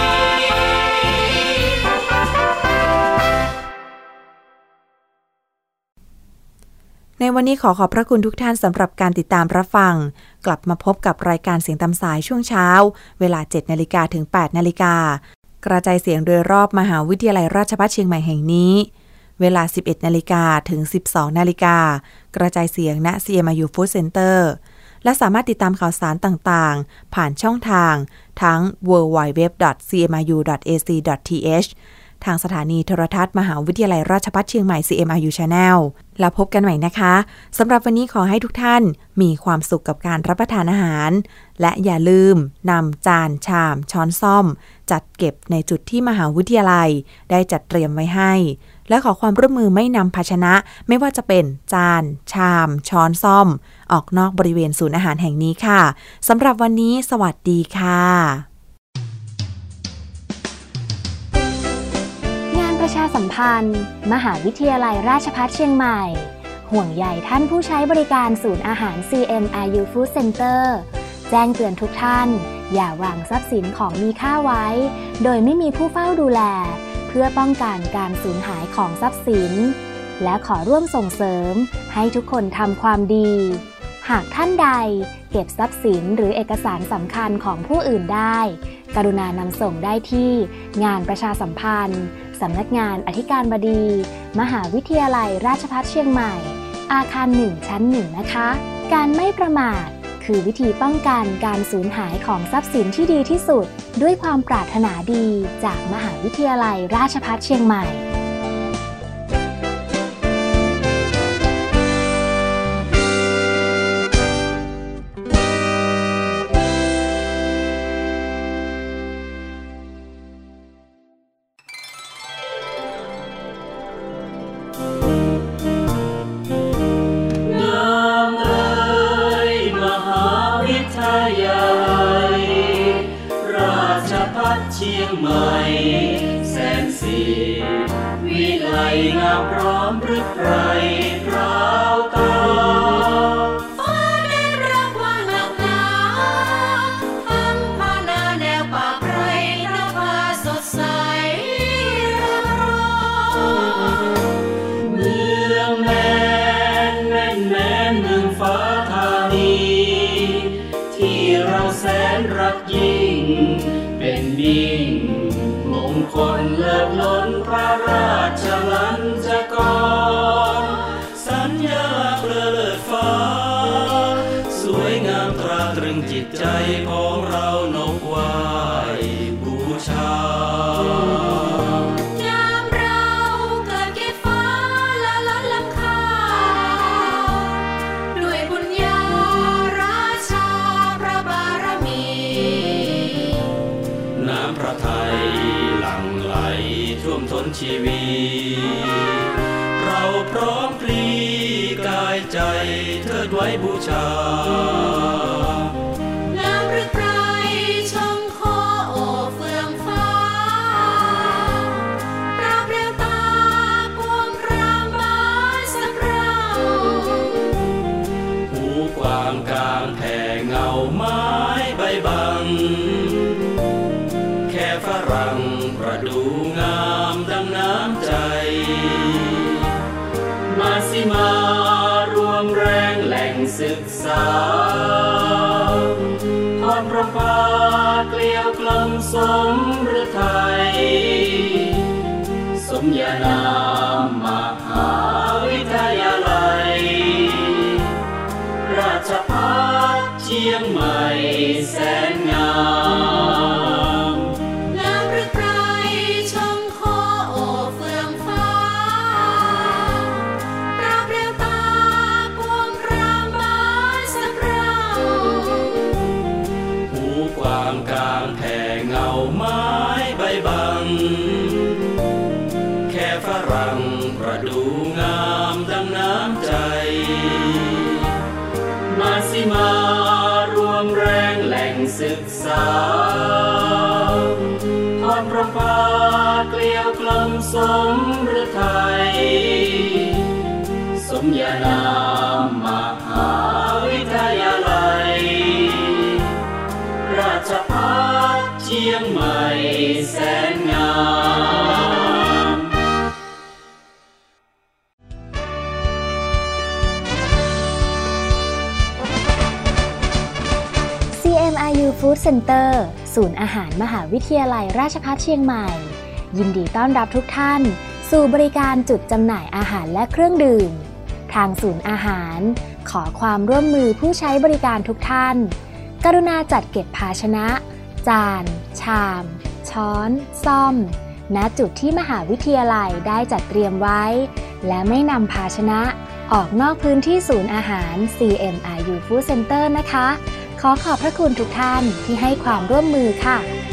ในวันนี้ขอขอบพระคุณทุกท่านสำหรับการติดตามรับฟังกลับมาพบกับรายการเสียงตามสายช่วงเช้าเวลา เจ็ดนาฬิกา ถึง แปดนาฬิกา กระจายเสียงโดยรอบมหาวิทยาลัยราชภัฏเชียงใหม่แห่งนี้เวลา สิบเอ็ดนาฬิกา ถึง สิบสองนาฬิกา กระจายเสียงณ ซี เอ็ม ไอ ยู Food Center และสามารถติดตามข่าวสารต่างๆผ่านช่องทางทั้ง ดับเบิลยู ดับเบิลยู ดับเบิลยู ดอท ซี เอ็ม ไอ ยู ดอท เอ ซี ดอท ที เอช ทางสถานีโทรทัศน์มหาวิทยาลัยราชภัฏเชียงใหม่ ซี เอ็ม ไอ ยู Channel แล้วพบกันใหม่นะคะสำหรับวันนี้ขอให้ทุกท่านมีความสุขกับการรับประทานอาหารและอย่าลืมนำจานชามช้อนส้อมจัดเก็บในจุดที่มหาวิทยาลัยได้จัดเตรียมไว้ให้และขอความร่วมมือไม่นำภาชนะไม่ว่าจะเป็นจานชามช้อนส้อมออกนอกบริเวณศูนย์อาหารแห่งนี้ค่ะสำหรับวันนี้สวัสดีค่ะงานประชาสัมพันธ์มหาวิทยาลัยราชภัฏเชียงใหม่ห่วงใยท่านผู้ใช้บริการศูนย์อาหาร ซี เอ็ม อาร์ ยู Food Center แจ้งเตือนทุกท่านอย่าวางทรัพย์สินของมีค่าไว้โดยไม่มีผู้เฝ้าดูแลเพื่อป้องกันการสูญหายของทรัพย์สินและขอร่วมส่งเสริมให้ทุกคนทำความดีหากท่านใดเก็บทรัพย์สินหรือเอกสารสำคัญของผู้อื่นได้กรุณานำส่งได้ที่งานประชาสัมพันธ์สำนักงานอธิการบดีมหาวิทยาลัยราชภัฏเชียงใหม่อาคารหนึ่งชั้นหนึ่งนะคะการไม่ประมาทคือวิธีป้องกันการสูญหายของทรัพย์สินที่ดีที่สุดด้วยความปรารถนาดีจากมหาวิทยาลัยราชภัฏเชียงใหม่เชียงใหม่แสนสีวิไลงามพร้อมพรึกไพรพราวตาฟ้าแดนรักว่างหนักหนาทั้งพานาแนวป่าไพรนภาสดใสเรืองรองเมืองแม่นแม่นแม่นเมืองฟ้าธานีที่เราแสนรักยิ่งเป็นยิ่งมงคลเลิศล้นพระราชลัญจกรสัญญาเลิศฟ้าสวยงามตราตรึงจิตใจของเรานกไหว้บูชายามเราเกิดเกศฟ้าละล้นลำคาด้วยบุญญาราชาพระบารมีน้ำพระทัยหลั่งไหลท่วมท้นชีวีเราพร้อมพลีกายใจเทิดไว้บูชาน้ำพระไตรชมโคโอเฟื่องฟ้าปราบเร็วตาพวงพรามบานสะพรั่งหูกว้างกลางแผ่เงาไม้ใบบังแค่ฝรั่งประดูงามดังน้ำใจมาสิมารวมแรงแหล่งศึกษาพรประภาเกลียวกล่อมสมฤทัยสมญานามมหาวิทยาลัยราชภัฏเชียงใหม่แสนงามน้ำพระไตรชมโคโอเฟื่องฟ้าปราบเร็วตาพวงพรามบานสะพรั่งหูกว้างกลางแผ่เงาไม้ใบบังแค่ฝรั่งประดูงามดังน้ำใจมาสิมารวมแรงแหล่งศึกษาพรประภาเกลียวกล่อมสมฤทัยสมญานามมหาวิทยาลัยราชภัฏเชียงใหม่แสนงามซี เอ็ม อาร์ ยู Food Center ศูนย์อาหารมหาวิทยาลัยราชภัฏเชียงใหม่ยินดีต้อนรับทุกท่านสู่บริการจุดจำหน่ายอาหารและเครื่องดื่มทางศูนย์อาหารขอความร่วมมือผู้ใช้บริการทุกท่านกรุณาจัดเก็บภาชนะจานชามช้อนซ่อมณจุดที่มหาวิทยาลัยได้จัดเตรียมไว้และไม่นำภาชนะออกนอกพื้นที่ศูนย์อาหาร ซี เอ็ม อาร์ ยู Food Center นะคะขอขอบพระคุณทุกท่านที่ให้ความร่วมมือค่ะ